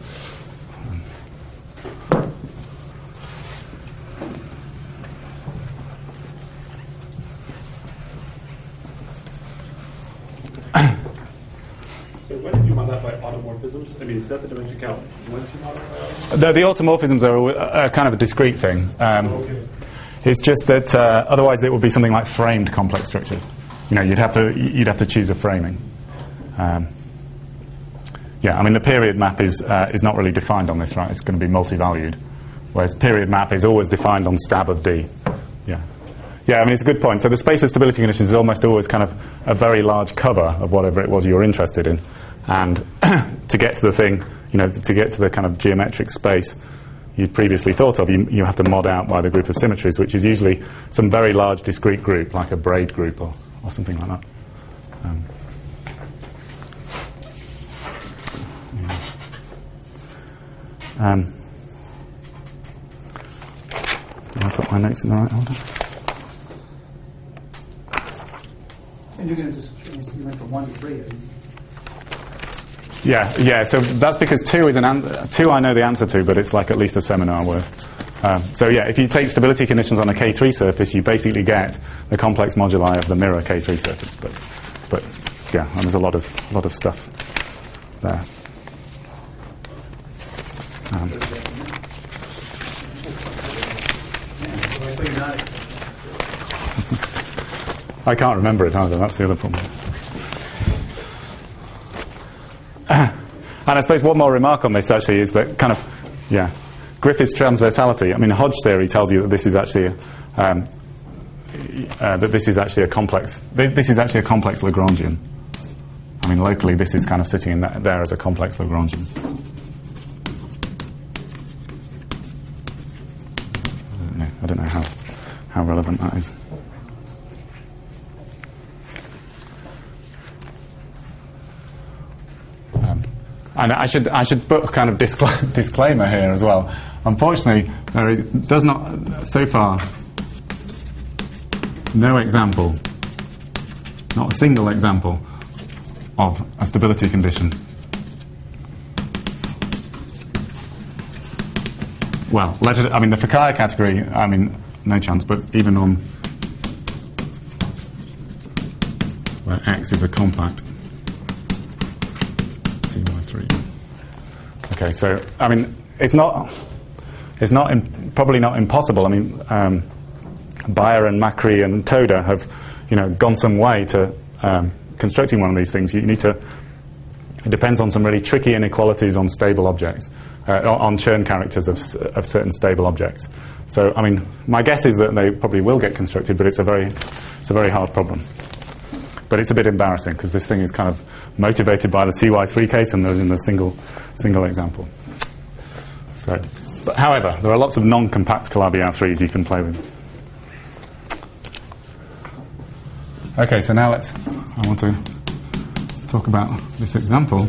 So when did you model that by automorphisms? I mean, is that the dimension count once you model it by The automorphisms are kind of a discrete thing. okay. It's just that otherwise it would be something like framed complex structures. You'd have to choose a framing. Yeah, I mean the period map is not really defined on this, right? It's going to be multi-valued, whereas period map is always defined on stab of D. Yeah, I mean it's a good point. So the space of stability conditions is almost always kind of a very large cover of whatever it was you're interested in, and to get to the thing, to get to the kind of geometric space you'd previously thought of, you have to mod out by the group of symmetries, which is usually some very large discrete group, like a braid group or something like that. Did I put my notes in the right order? And you're going to just you went from 1 to 3. Yeah. So that's because 2 is two I know the answer to, but it's like at least a seminar worth. So yeah, if you take stability conditions on a K3 surface, you basically get the complex moduli of the mirror K3 surface. But yeah, and there's a lot of stuff there. I can't remember it either. That's the other problem. And I suppose one more remark on this actually is that Griffith's transversality. I mean, Hodge theory tells you that this is actually a complex. This is actually a complex Lagrangian. I mean, locally, this is kind of sitting in there as a complex Lagrangian. I don't know how relevant that is. And I should put a kind of disclaimer here as well. Unfortunately, does not so far no example, not a single example of a stability condition. Well, the Fukaya category, no chance, but even on X is a compact CY3. Okay, so I mean, it's probably not impossible. I mean, Bayer and Macri and Toda have, gone some way to constructing one of these things. It depends on some really tricky inequalities on stable objects, on Chern characters of certain stable objects. So, I mean, my guess is that they probably will get constructed, but it's a very hard problem. But it's a bit embarrassing because this thing is kind of motivated by the CY3 case and there's in the single example. So, but however, there are lots of non-compact Calabi-Yau3s you can play with. Okay, so now I want to talk about this example.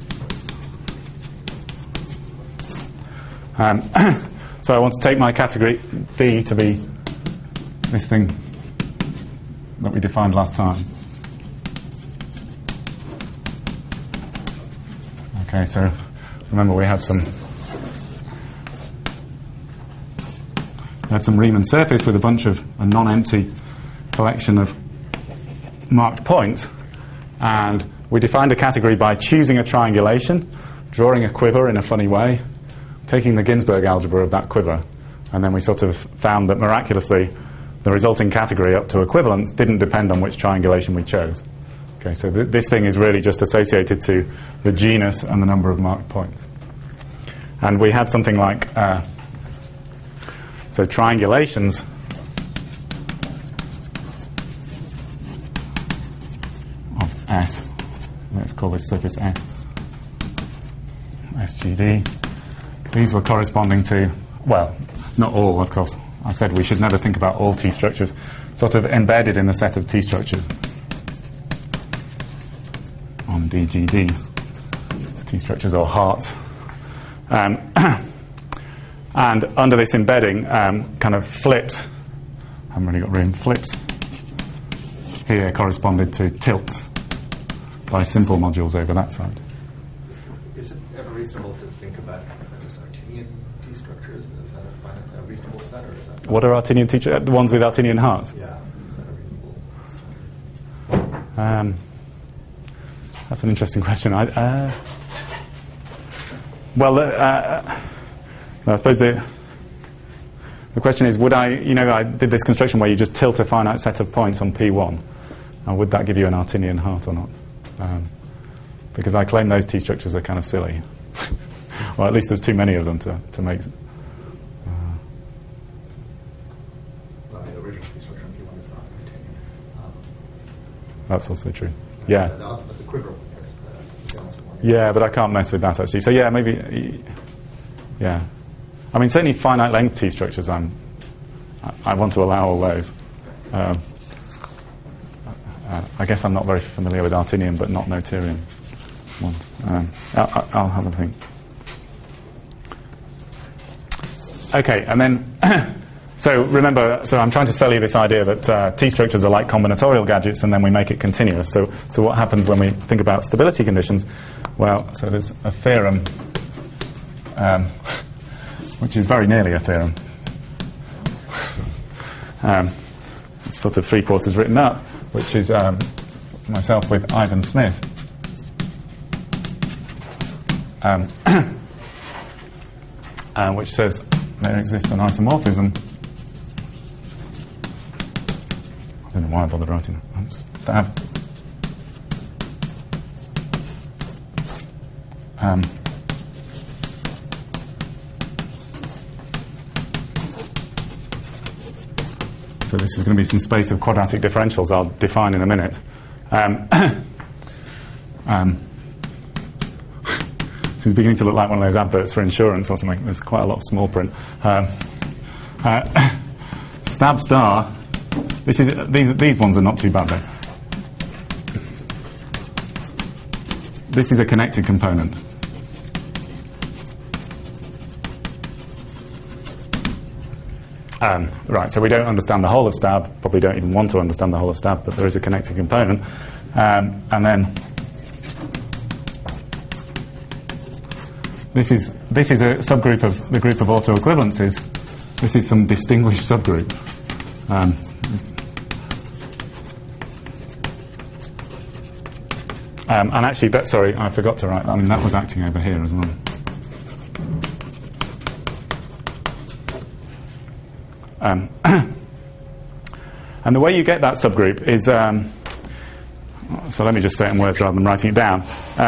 So I want to take my category D to be this thing that we defined last time. Okay, so remember we had some Riemann surface with a non-empty collection of marked points, and we defined a category by choosing a triangulation, drawing a quiver in a funny way, taking the Ginzburg algebra of that quiver, and then we sort of found that miraculously the resulting category up to equivalence didn't depend on which triangulation we chose. Okay, so this thing is really just associated to the genus and the number of marked points. And we had something like, so triangulations of S, let's call this surface S, SGD. These were corresponding to, well, not all, of course. I said we should never think about all T structures, sort of embedded in the set of T structures on DGD. T structures or hearts. And under this embedding, kind of flips, I haven't really got room, flips here corresponded to tilts by simple modules over that side. Is it ever reasonable to think about just Artinian T structures? Is that a reasonable set, or is that... What are Artinian T structures? The ones with Artinian hearts? Yeah, is that a reasonable structure? That's an interesting question. I suppose the question is, would I did this construction where you just tilt a finite set of points on P1, and would that give you an Artinian heart or not? Because I claim those T structures are kind of silly. Well, at least there's too many of them to make... Well, the original T structure on P1 is not Artinian. That's also true. Yeah. But the quiver, yes. Yeah, but I can't mess with that, actually. So, yeah, maybe... Yeah. I mean, certainly finite length T structures, I want to allow all those. I guess I'm not very familiar with Artinian, but not Noetherian ones. I'll have a think. Okay, and then... So remember, I'm trying to sell you this idea that T structures are like combinatorial gadgets, and then we make it continuous. So what happens when we think about stability conditions? Well, so there's a theorem, which is very nearly a theorem. It's sort of 3/4 written up, which is myself with Ivan Smith. Which says there exists an isomorphism. I don't know why I bothered writing stab. So this is going to be some space of quadratic differentials I'll define in a minute. This is beginning to look like one of those adverts for insurance or something. There's quite a lot of small print. Stab star. These ones are not too bad though. This is a connected component. Right, so we don't understand the whole of stab, probably don't even want to understand the whole of stab, but there is a connected component. And then this is a subgroup of the group of autoequivalences. This is some distinguished subgroup. And actually, sorry, I forgot to write that. I mean, that was acting over here as well. And the way you get that subgroup is, so let me just say it in words rather than writing it down.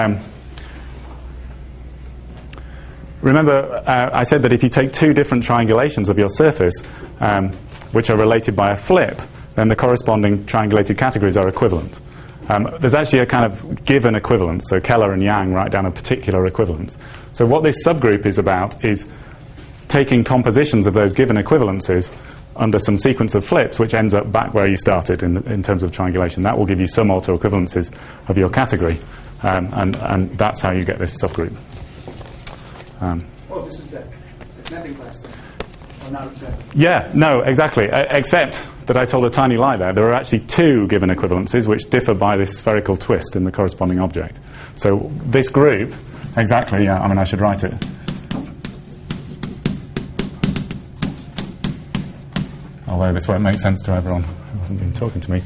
Remember, I said that if you take two different triangulations of your surface, which are related by a flip, then the corresponding triangulated categories are equivalent. There's actually a kind of given equivalence, so Keller and Yang write down a particular equivalence. So what this subgroup is about is taking compositions of those given equivalences under some sequence of flips, which ends up back where you started in terms of triangulation. That will give you some autoequivalences of your category, and that's how you get this subgroup. This is the mapping class thing. Or not exactly. Yeah, no, exactly. Except that I told a tiny lie there. There are actually two given equivalences which differ by this spherical twist in the corresponding object. So this group, exactly, yeah, I mean, I should write it. Although this won't make sense to everyone who hasn't been talking to me.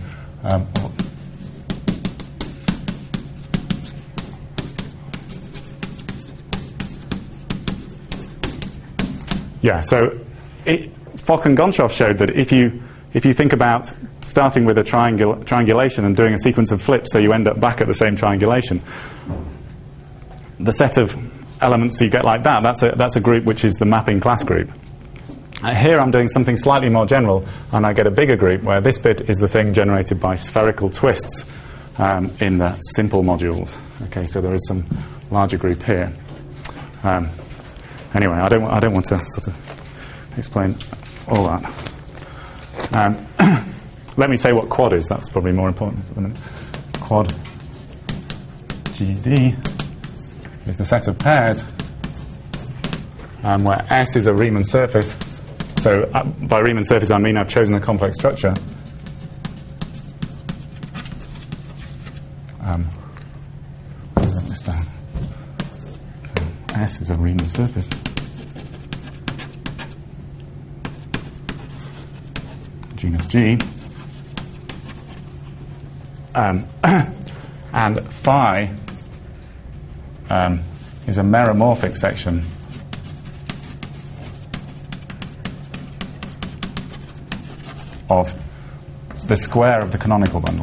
Yeah, so Fock and Gonchoff showed that if you think about starting with a triangulation and doing a sequence of flips so you end up back at the same triangulation, the set of elements you get like that, that's a group which is the mapping class group. Here I'm doing something slightly more general, and I get a bigger group where this bit is the thing generated by spherical twists in the simple modules. Okay, so there is some larger group here. Anyway, I don't want to sort of explain all that. Let me say what quad is. That's probably more important for the minute. Quad GD is the set of pairs where S is a Riemann surface. So by Riemann surface I mean I've chosen a complex structure. I'll write this down. So S is a Riemann surface. Genus G. And phi is a meromorphic section of the square of the canonical bundle.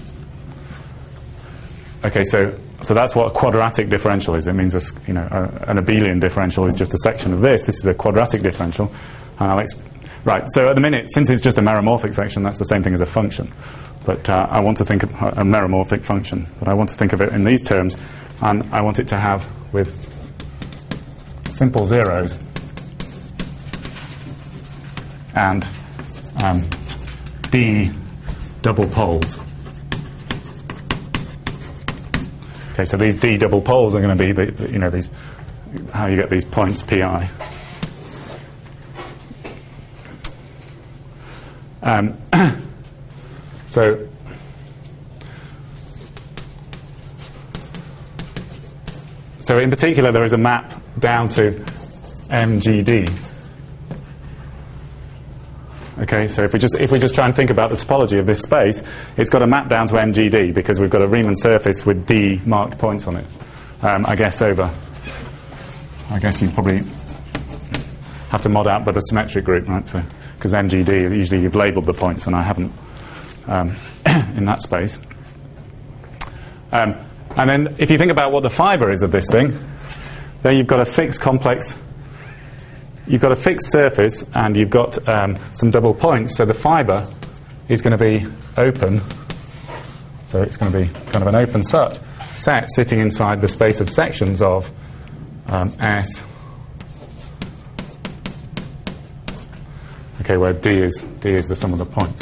Okay, so that's what a quadratic differential is. It means an abelian differential is just a section of this. This is a quadratic differential, and right. So at the minute, since it's just a meromorphic section, that's the same thing as a function. But I want to think of a meromorphic function. But I want to think of it in these terms, and I want it to have with simple zeros and D double poles. Okay, so these D double poles are going to be these how you get these points pi. So in particular, there is a map down to MGD. Okay, so if we just try and think about the topology of this space, it's got a map down to MGD because we've got a Riemann surface with D marked points on it. I guess you'd probably have to mod out but a symmetric group, right? So because MGD usually you've labelled the points and I haven't in that space. And then if you think about what the fibre is of this thing, then you've got a fixed complex. You've got a fixed surface and you've got some double points, so the fibre is going to be open. So it's going to be kind of an open set sitting inside the space of sections of S. Okay, where D is the sum of the points.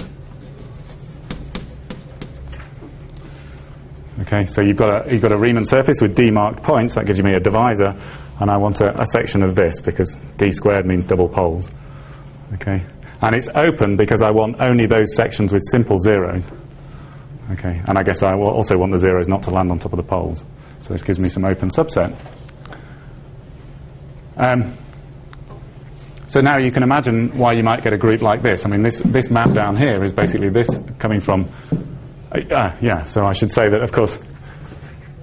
Okay, so you've got a Riemann surface with D marked points. That gives me a divisor. And I want a section of this because D squared means double poles. Okay, and it's open because I want only those sections with simple zeros. Okay, and I guess I will also want the zeros not to land on top of the poles. So this gives me some open subset. So now you can imagine why you might get a group like this. I mean, this map down here is basically this coming from... yeah, so I should say that, of course,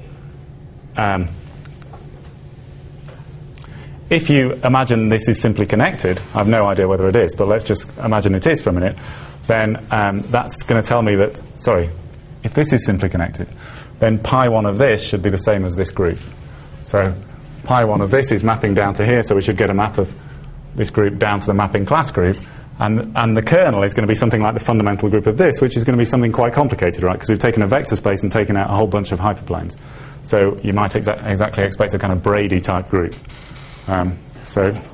if you imagine this is simply connected, I have no idea whether it is, but let's just imagine it is for a minute, then that's going to tell me that, sorry, if this is simply connected, then pi1 of this should be the same as this group. So pi1 of this is mapping down to here, so we should get a map of this group down to the mapping class group. And the kernel is going to be something like the fundamental group of this, which is going to be something quite complicated, right? Because we've taken a vector space and taken out a whole bunch of hyperplanes. So you might exactly expect a kind of Brady-type group. So the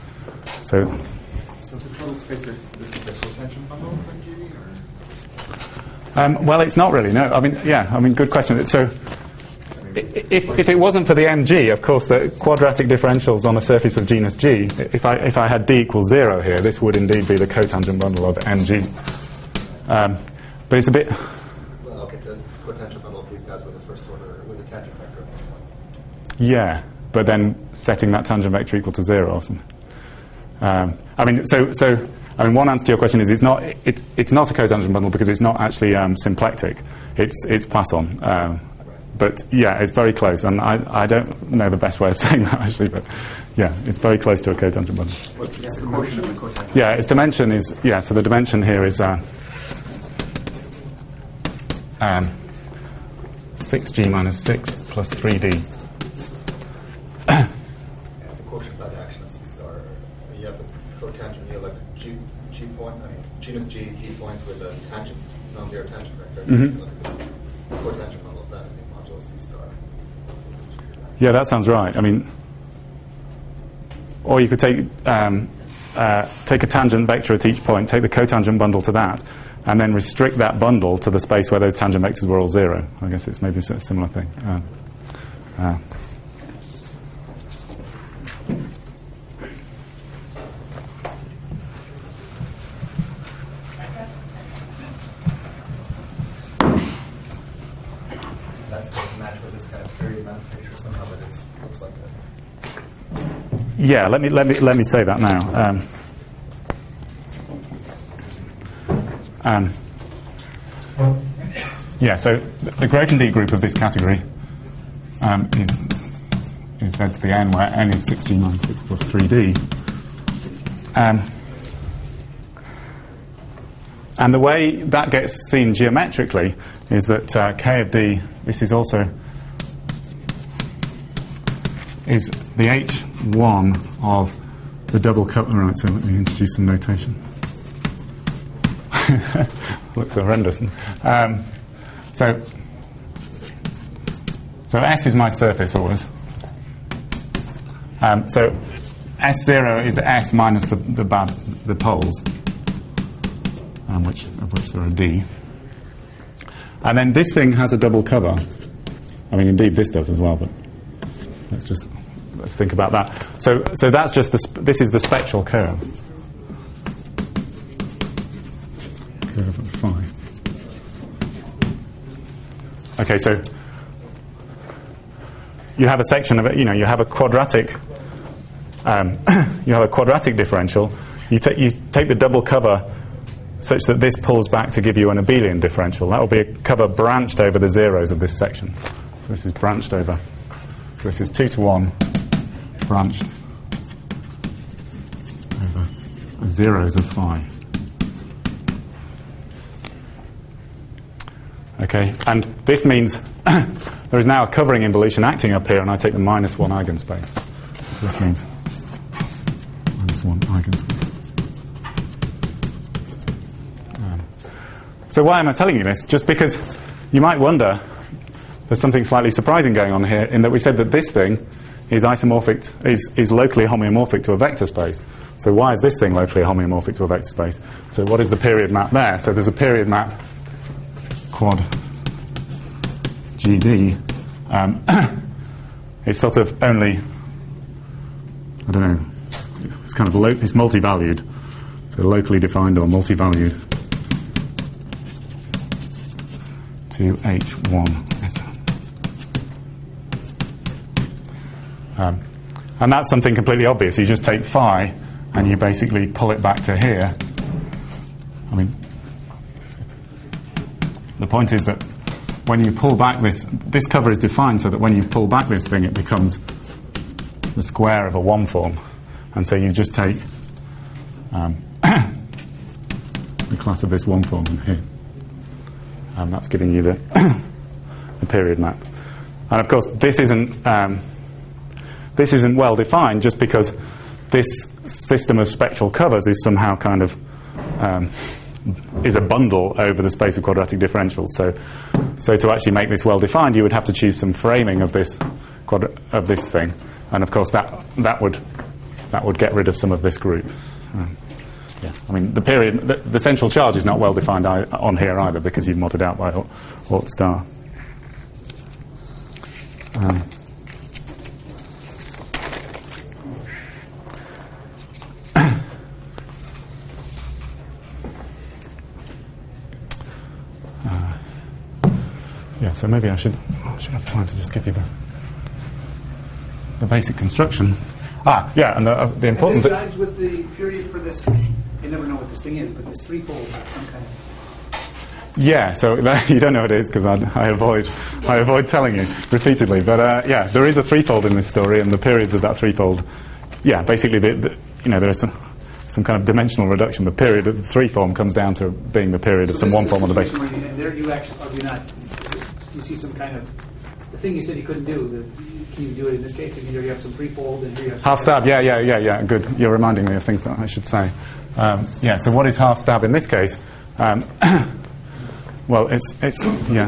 total space is the cotangent bundle from GD, or? Well, it's not really, no. I mean, good question. So if it wasn't for the MG, of course, the quadratic differentials on a surface of genus G, if I had D equals 0 here, this would indeed be the cotangent bundle of MG. But it's a bit... Well, okay, it's a cotangent bundle of these guys with a first order, with a tangent vector. Yeah, but then setting that tangent vector equal to 0 or something. One answer to your question is it's not a cotangent bundle because it's not actually symplectic. It's Poisson. But yeah, it's very close, and I don't know the best way of saying that actually, but yeah, it's very close to a cotangent bundle. What's the dimension of the cotangent? Yeah, its dimension is, so the dimension here is 6G minus 6 plus 3D. It's a quotient by the action of C star. You have the cotangent, you have like G point, genus G, D point with a tangent, non-zero tangent vector. Mm-hmm. You look at the cotangent bundle of that, I think, modulo C star. Yeah, that sounds right. I mean, or you could take a tangent vector at each point, take the cotangent bundle to that, and then restrict that bundle to the space where those tangent vectors were all 0. I guess it's maybe a similar thing. That's going to match with this kind of period map picture somehow, but it looks like that. Yeah, let me say that now. So the Grothendieck group of this category is Z to the n, where n is 6G minus 6 plus 3D. And the way that gets seen geometrically is that K of D, this is also is the H1 of the double coupler. Right, so let me introduce some notation. Looks horrendous. So S is my surface always. So S0 is S minus the poles, of which there are D. And then this thing has a double cover. I mean, indeed, this does as well, but let's think about that. So that's just this is the spectral curve. Curve at phi. Okay, so you have a section of it. You have a quadratic. You have a quadratic differential. You take the double cover such that this pulls back to give you an abelian differential. That will be a cover branched over the zeros of this section. So this is branched over. So this is 2 to 1 branched over the zeros of phi. Okay, and this means there is now a covering involution acting up here, and I take the minus 1 eigenspace. So this means minus 1 eigenspace. So why am I telling you this? Just because you might wonder, there's something slightly surprising going on here, in that we said that this thing is isomorphic, is locally homeomorphic to a vector space. So why is this thing locally homeomorphic to a vector space? So what is the period map there? So there's a period map quad GD. It's sort of only, I don't know, it's kind of it's multi-valued. So locally defined or multi-valued to H1S. And that's something completely obvious. You just take phi and you basically pull it back to here. I mean, the point is that when you pull back this cover is defined so that when you pull back this thing, it becomes the square of a one form. And so you just take the class of this one form in here. And that's giving you the period map. And of course, this isn't well defined just because this system of spectral covers is somehow kind of is a bundle over the space of quadratic differentials. So to actually make this well defined, you would have to choose some framing of this thing, and of course that would get rid of some of this group. Yeah, I mean the central charge is not well defined on here either because you've modded out by Haute star. Yeah, so maybe I should have time to just give you the basic construction. Yeah, and the important bit. This jives with the period for this. You never know what this thing is, but this threefold has some kind of. Yeah, so you don't know what it is because I avoid telling you repeatedly. But yeah, there is a threefold in this story, and the periods of that threefold. Yeah, basically, there is some kind of dimensional reduction. The period of the three form comes down to being the period of some one form on the base. And there you actually, or do you not? You see some kind of the thing you said you couldn't do. Can you do it in this case? Either you have some threefold and here you have half stab. Yeah. Good. You're reminding me of things that I should say. Yeah. So what is half stab in this case? Well, it's yeah.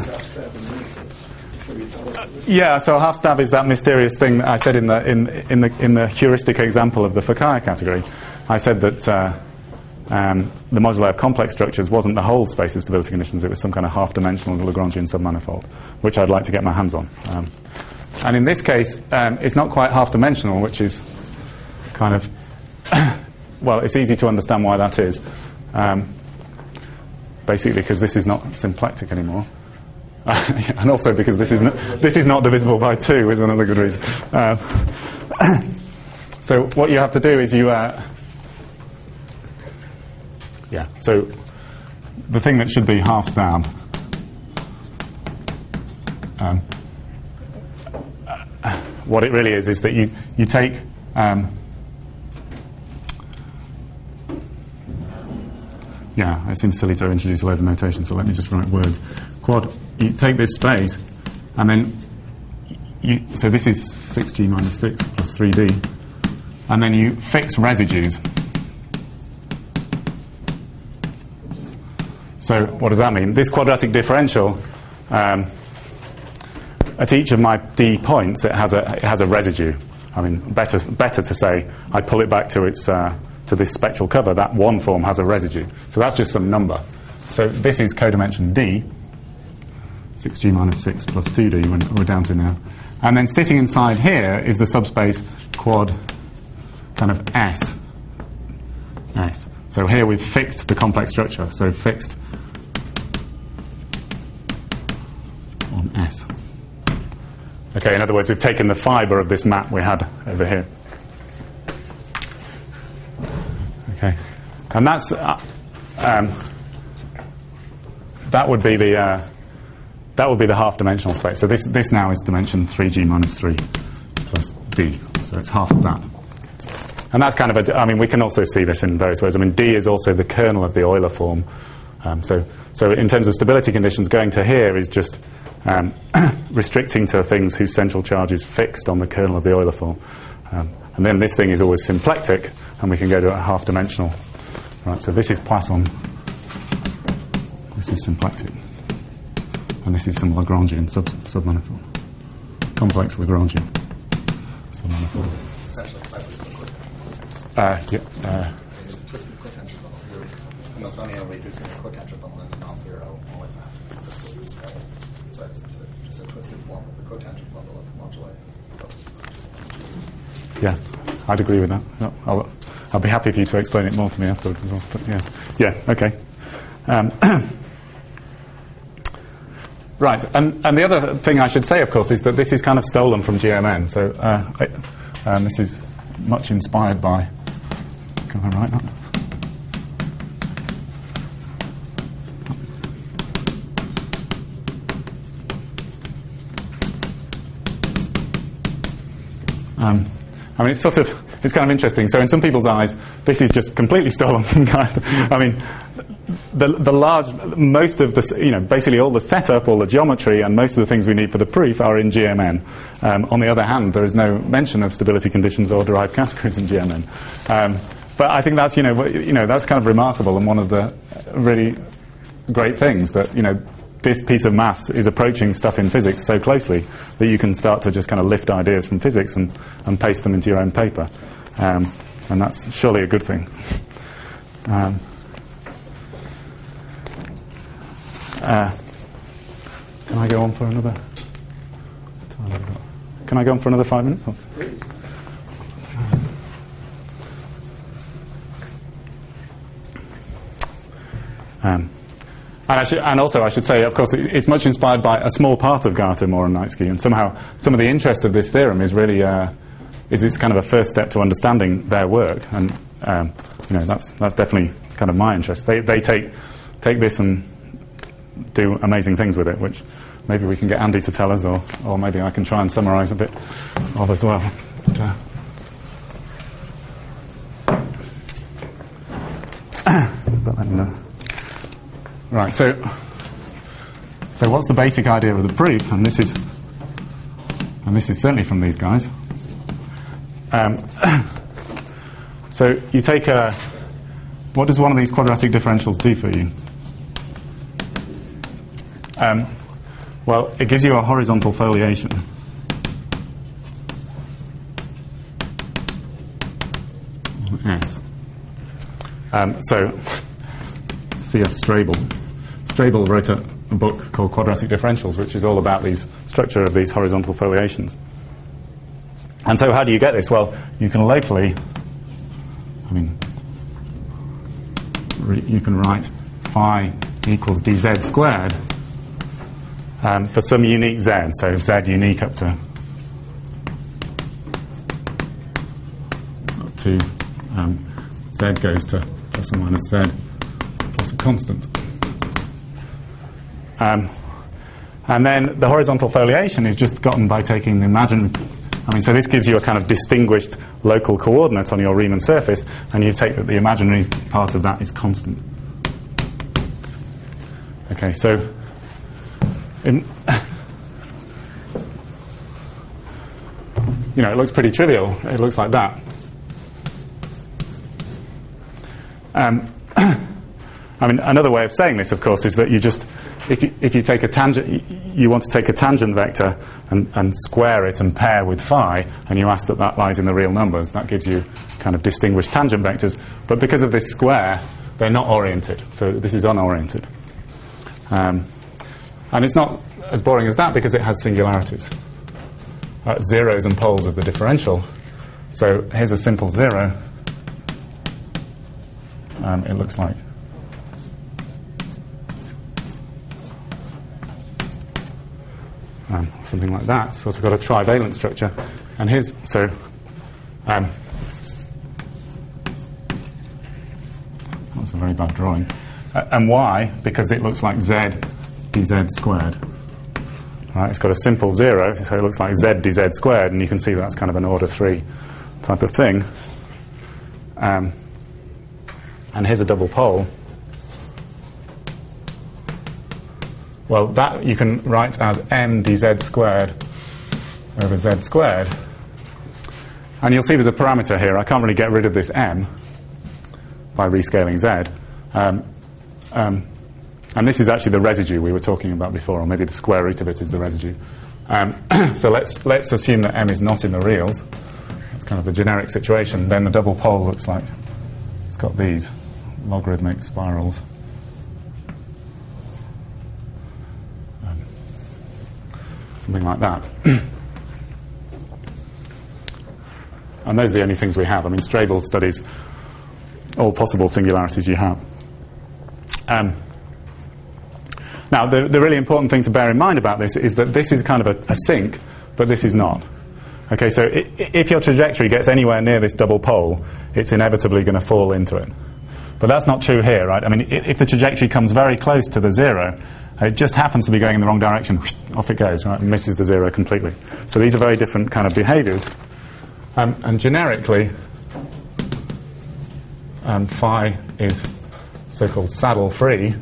Yeah. So half stab is that mysterious thing that I said in the heuristic example of the Fukaya category. I said that the moduli of complex structures wasn't the whole space of stability conditions. It was some kind of half-dimensional Lagrangian submanifold, which I'd like to get my hands on. And in this case, it's not quite half-dimensional, which is kind of well, it's easy to understand why that is. Basically, because this is not symplectic anymore, and also because this is not divisible by 2, is another good reason. So what you have to do is you. Yeah, so the thing that should be half stab what it really is that you take yeah, it seems silly to introduce a load of notation, so let me just write words. You take this space and then so this is 6g minus 6 plus 3d, and then you fix residues. So what does that mean? This quadratic differential, at each of my d points, it has a residue. I mean, better to say I pull it back to its to this spectral cover. That one form has a residue. So that's just some number. So this is codimension d, 6g minus 6 plus 2d. We're down to now, and then sitting inside here is the subspace quad kind of S. So here we've fixed the complex structure. So fixed on S. Okay, in other words, we've taken the fibre of this map we had over here. Okay, and that's that would be the half-dimensional space. So this now is dimension 3g minus 3 plus d. So it's half of that. And that's kind of I mean, we can also see this in various ways. I mean, D is also the kernel of the Euler form. So in terms of stability conditions, going to here is just restricting to things whose central charge is fixed on the kernel of the Euler form. And then this thing is always symplectic, and we can go to a half-dimensional. Right, so this is Poisson. This is symplectic. And this is some Lagrangian submanifold. Complex Lagrangian submanifold. Essentially, twisted cotangent bundle. You're Hamiltonian reducing the cotangent bundle into non-zero only map. That's what these guys. So it's just a twisted form of the cotangent bundle of the moduli. Yeah, I'd agree with that. No, I'll be happy for you to explain it more to me afterwards as well. But yeah, okay. Right, and the other thing I should say, of course, is that this is kind of stolen from GMN. So this is much inspired by. Can I write that? I mean, it's kind of interesting. So in some people's eyes, this is just completely stolen from Gaia. I mean, most of the, basically all the setup, all the geometry, and most of the things we need for the proof are in GMN. On the other hand, there is no mention of stability conditions or derived categories in GMN. But I think that's, that's kind of remarkable, and one of the really great things that, this piece of maths is approaching stuff in physics so closely that you can start to just kind of lift ideas from physics and paste them into your own paper. And that's surely a good thing. Can I go on for another? Can I go on for another 5 minutes? And also I should say, of course, it's much inspired by a small part of Garter, Moore and Knightsky, and somehow some of the interest of this theorem is really it's kind of a first step to understanding their work, and that's definitely kind of my interest. They take this and do amazing things with it, which maybe we can get Andy to tell us, or maybe I can try and summarise a bit of as well. But let me know. Right, so what's the basic idea of the proof? And this is certainly from these guys. So you take what does one of these quadratic differentials do for you? Well, it gives you a horizontal foliation. S. So C.F. Strabel. Strabel wrote a book called Quadratic Differentials, which is all about the structure of these horizontal foliations. And so how do you get this? Well, you can locally, you can write phi equals dz squared for some unique z, so z unique up to z goes to plus or minus z plus a constant. And then the horizontal foliation is just gotten by taking the imaginary, so this gives you a kind of distinguished local coordinate on your Riemann surface, and you take that the imaginary part of that is constant. Okay, so it looks pretty trivial. It looks like that. Another way of saying this, of course, is that you just, if you take a tangent, you want to take a tangent vector and square it and pair with phi, and you ask that lies in the real numbers. That gives you kind of distinguished tangent vectors. But because of this square, they're not oriented. So this is unoriented. And it's not as boring as that because it has singularities. Zeros and poles of the differential. So here's a simple zero. It looks like something like that. Sort of got a trivalent structure. And here's that's a very bad drawing. And why? Because it looks like z dz squared. Right, it's got a simple zero, so it looks like z dz squared, and you can see that's kind of an order 3 type of thing. And here's a double pole. Well, that you can write as m dz squared over z squared. And you'll see there's a parameter here. I can't really get rid of this m by rescaling z. And this is actually the residue we were talking about before, or maybe the square root of it is the residue. So let's assume that m is not in the reals. That's kind of the generic situation. Then the double pole looks like it's got these logarithmic spirals. Something like that. And those are the only things we have. Strabel studies all possible singularities you have. Now, the really important thing to bear in mind about this is that this is kind of a sink, but this is not. Okay, so if your trajectory gets anywhere near this double pole, it's inevitably going to fall into it. But that's not true here, right? If the trajectory comes very close to the zero, it just happens to be going in the wrong direction, off it goes, right, and misses the zero completely. So these are very different kind of behaviors. And generically, phi is so-called saddle-free,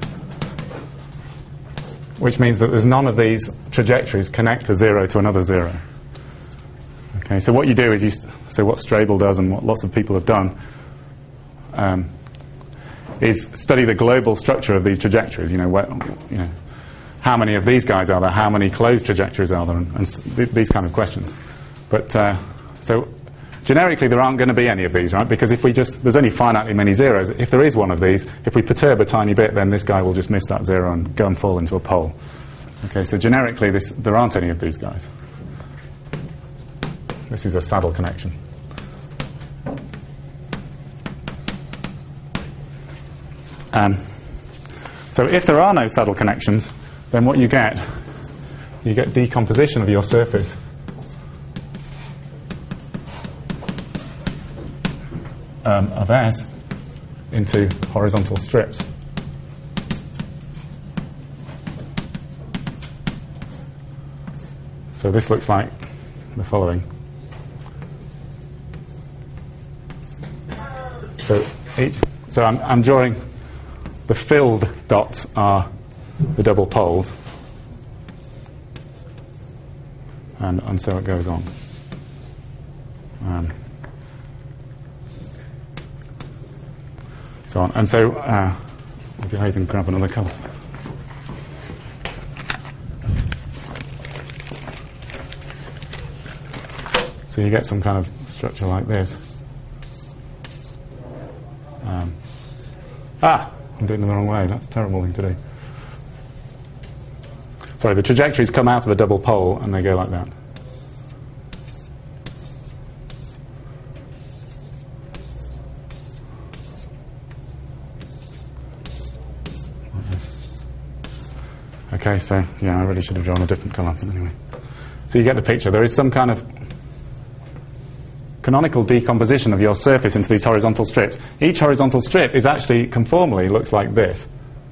which means that there's none of these trajectories connect a 0 to another 0. Okay, so what you do is so what Strabel does and what lots of people have done is study the global structure of these trajectories. How many of these guys are there? How many closed trajectories are there? And these kind of questions. But so generically, there aren't going to be any of these, right? Because if there's only finitely many zeros. If there is one of these, if we perturb a tiny bit, then this guy will just miss that 0 and go and fall into a pole. Okay, so generically, there aren't any of these guys. This is a saddle connection. So if there are no saddle connections, then what you get decomposition of your surface of S into horizontal strips. So this looks like the following. So I'm drawing the filled dots are the double poles, and so it goes on. So on. And so maybe I even grab another colour. So you get some kind of structure like this. I'm doing it the wrong way. That's a terrible thing to do. Sorry, the trajectories come out of a double pole and they go like that. Like this. Okay, so yeah, I really should have drawn a different colour, but anyway. So you get the picture. There is some kind of canonical decomposition of your surface into these horizontal strips. Each horizontal strip is actually conformally looks like this.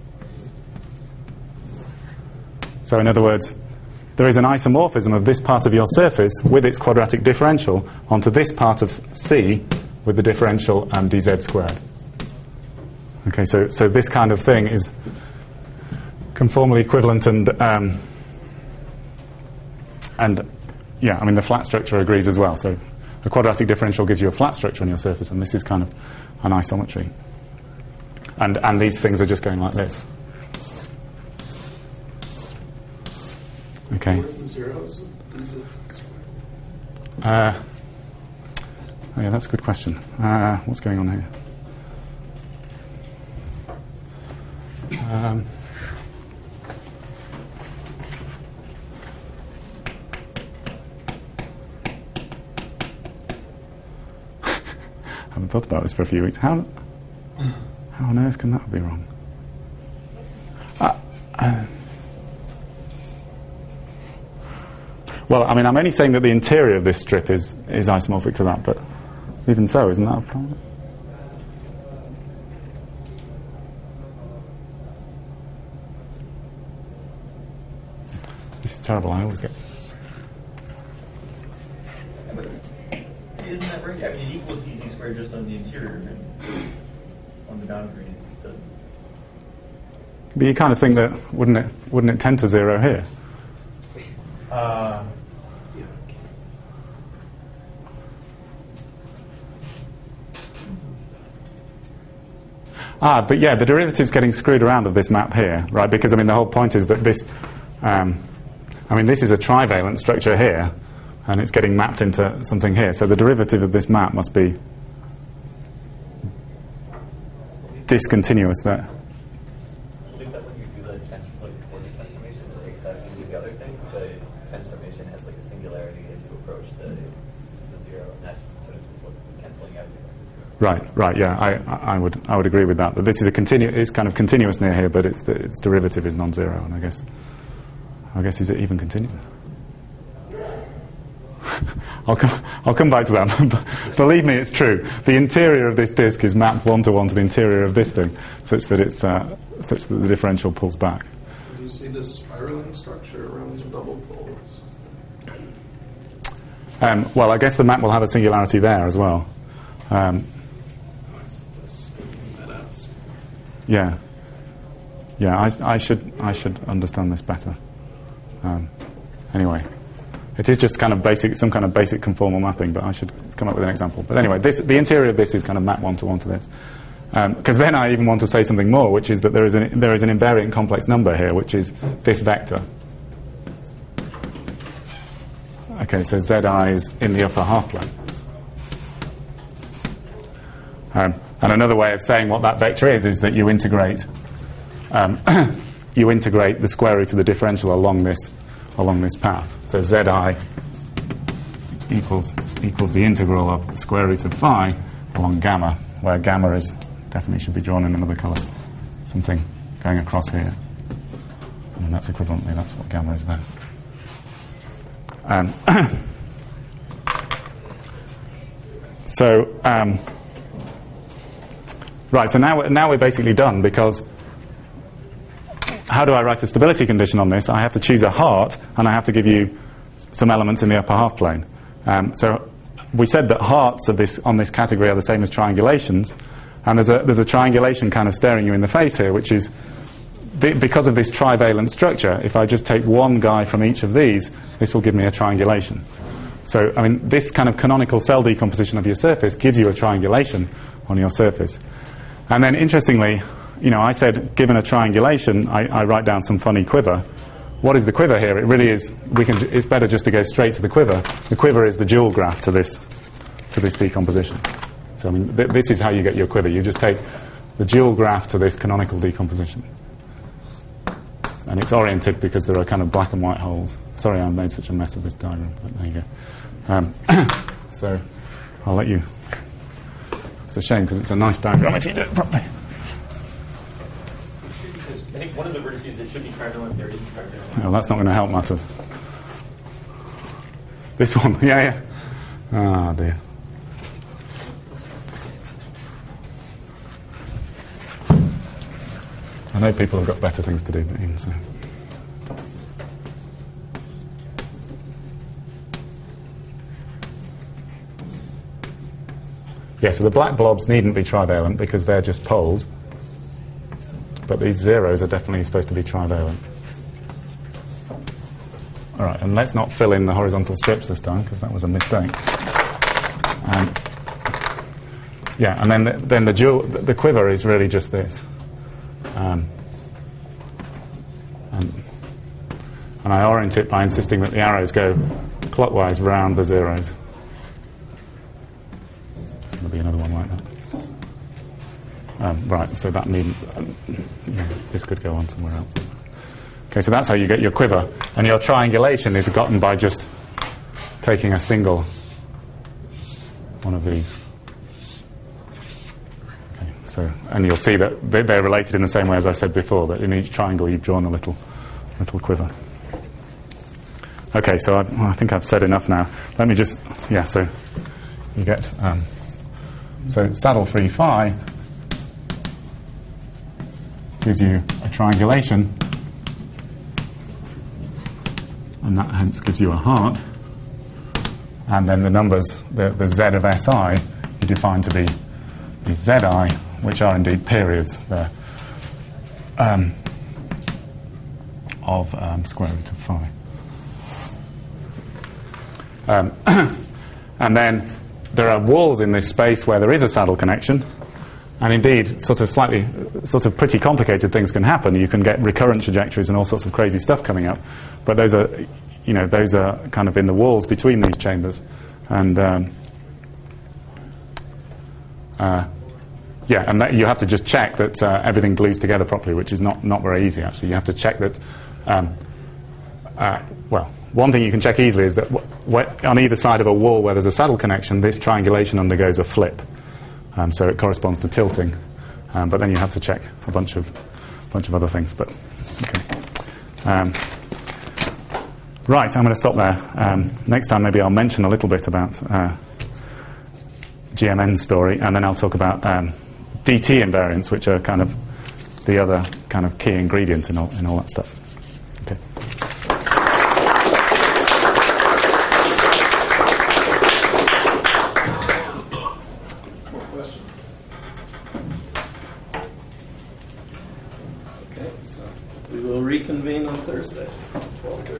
So in other words, there is an isomorphism of this part of your surface with its quadratic differential onto this part of C with the differential dz squared. Okay, so this kind of thing is conformally equivalent and yeah, I mean the flat structure agrees as well. So a quadratic differential gives you a flat structure on your surface, and this is kind of an isometry. And these things are just going like this. Okay. What are the zeros? Oh yeah, that's a good question. What's going on here? I haven't thought about this for a few weeks. How on earth can that be wrong? Well, I mean, I'm only saying that the interior of this strip is isomorphic to that, but even so, isn't that a problem? This is terrible. I always get... Isn't that right? I mean, it equals dz squared just on the interior and on the boundary. It doesn't. But you kind of think that wouldn't it tend to 0 here? But yeah, the derivative's getting screwed around of this map here, right? Because I mean, the whole point is that this, I mean, this is a trivalent structure here, and it's getting mapped into something here. So the derivative of this map must be discontinuous there. I think that when you do the coordinate transformation, it takes that and do the other thing. The transformation has like a singularity as you approach the 0, and that sort of is what is canceling out. Right, yeah, I would agree with that. But this is it's kind of continuous near here, but its derivative is non-zero, and I guess is it even continuous? I'll come back to that. Believe me, it's true. The interior of this disk is mapped 1-to-1 to the interior of this thing, such that the differential pulls back. Do you see this spiraling structure around the double poles? Well, I guess the map will have a singularity there as well. Yeah. Yeah, I should understand this better. Anyway, it is just kind of basic, some kind of basic conformal mapping, but I should come up with an example. But anyway, the interior of this is kind of map one-to-one to this. Because then I even want to say something more, which is that there is an invariant complex number here, which is this vector. Okay, so Zi is in the upper half plane. And another way of saying what that vector is that you integrate the square root of the differential along this path. So Zi equals the integral of the square root of phi along gamma, where gamma is definitely should be drawn in another colour, something going across here, and that's equivalently that's what gamma is there. Right, so now we're basically done, because how do I write a stability condition on this? I have to choose a heart, and I have to give you some elements in the upper half plane. So we said that hearts on this category are the same as triangulations, and there's a triangulation kind of staring you in the face here, which is because of this trivalent structure. If I just take one guy from each of these, this will give me a triangulation. So, I mean, this kind of canonical cell decomposition of your surface gives you a triangulation on your surface. And then, interestingly, I said, given a triangulation, I write down some funny quiver. What is the quiver here? It really is, it's better just to go straight to the quiver. The quiver is the dual graph to this decomposition. So, I mean, this is how you get your quiver. You just take the dual graph to this canonical decomposition. And it's oriented because there are kind of black and white holes. Sorry I made such a mess of this diagram, but there you go. So, I'll let you... It's a shame because it's a nice diagram if you do it properly. I think one of the vertices that should be trivalent there is trivalent. Well, that's not going to help matters. This one, yeah. Ah, dear. I know people have got better things to do, but even so. Yeah, so the black blobs needn't be trivalent because they're just poles, but these zeros are definitely supposed to be trivalent. All right, and let's not fill in the horizontal strips this time because that was a mistake. Yeah, and then the quiver is really just this. And I orient it by insisting that the arrows go clockwise round the zeros. There's going to be another one like that. Right, so that means this could go on somewhere else. Okay, so that's how you get your quiver. And your triangulation is gotten by just taking a single one of these. So, and you'll see that they're related in the same way as I said before, that in each triangle you've drawn a little quiver. Okay, so I think I've said enough now. Let me just, so you get, so saddle-free phi gives you a triangulation, and that hence gives you a heart, and then the numbers, the Z of SI, you define to be the ZI, which are indeed periods there of square root of phi. And then there are walls in this space where there is a saddle connection, and indeed sort of pretty complicated things can happen. You can get recurrent trajectories and all sorts of crazy stuff coming up, but those are kind of in the walls between these chambers, and and that you have to just check that everything glues together properly, which is not very easy, actually. You have to check that, one thing you can check easily is that on either side of a wall where there's a saddle connection, this triangulation undergoes a flip. So it corresponds to tilting. But then you have to check a bunch of other things. But okay. Right, I'm going to stop there. Next time maybe I'll mention a little bit about GMN's story, and then I'll talk about DT invariants, which are kind of the other kind of key ingredient in all that stuff. Okay. question. Okay, so we will reconvene on Thursday, 12:30.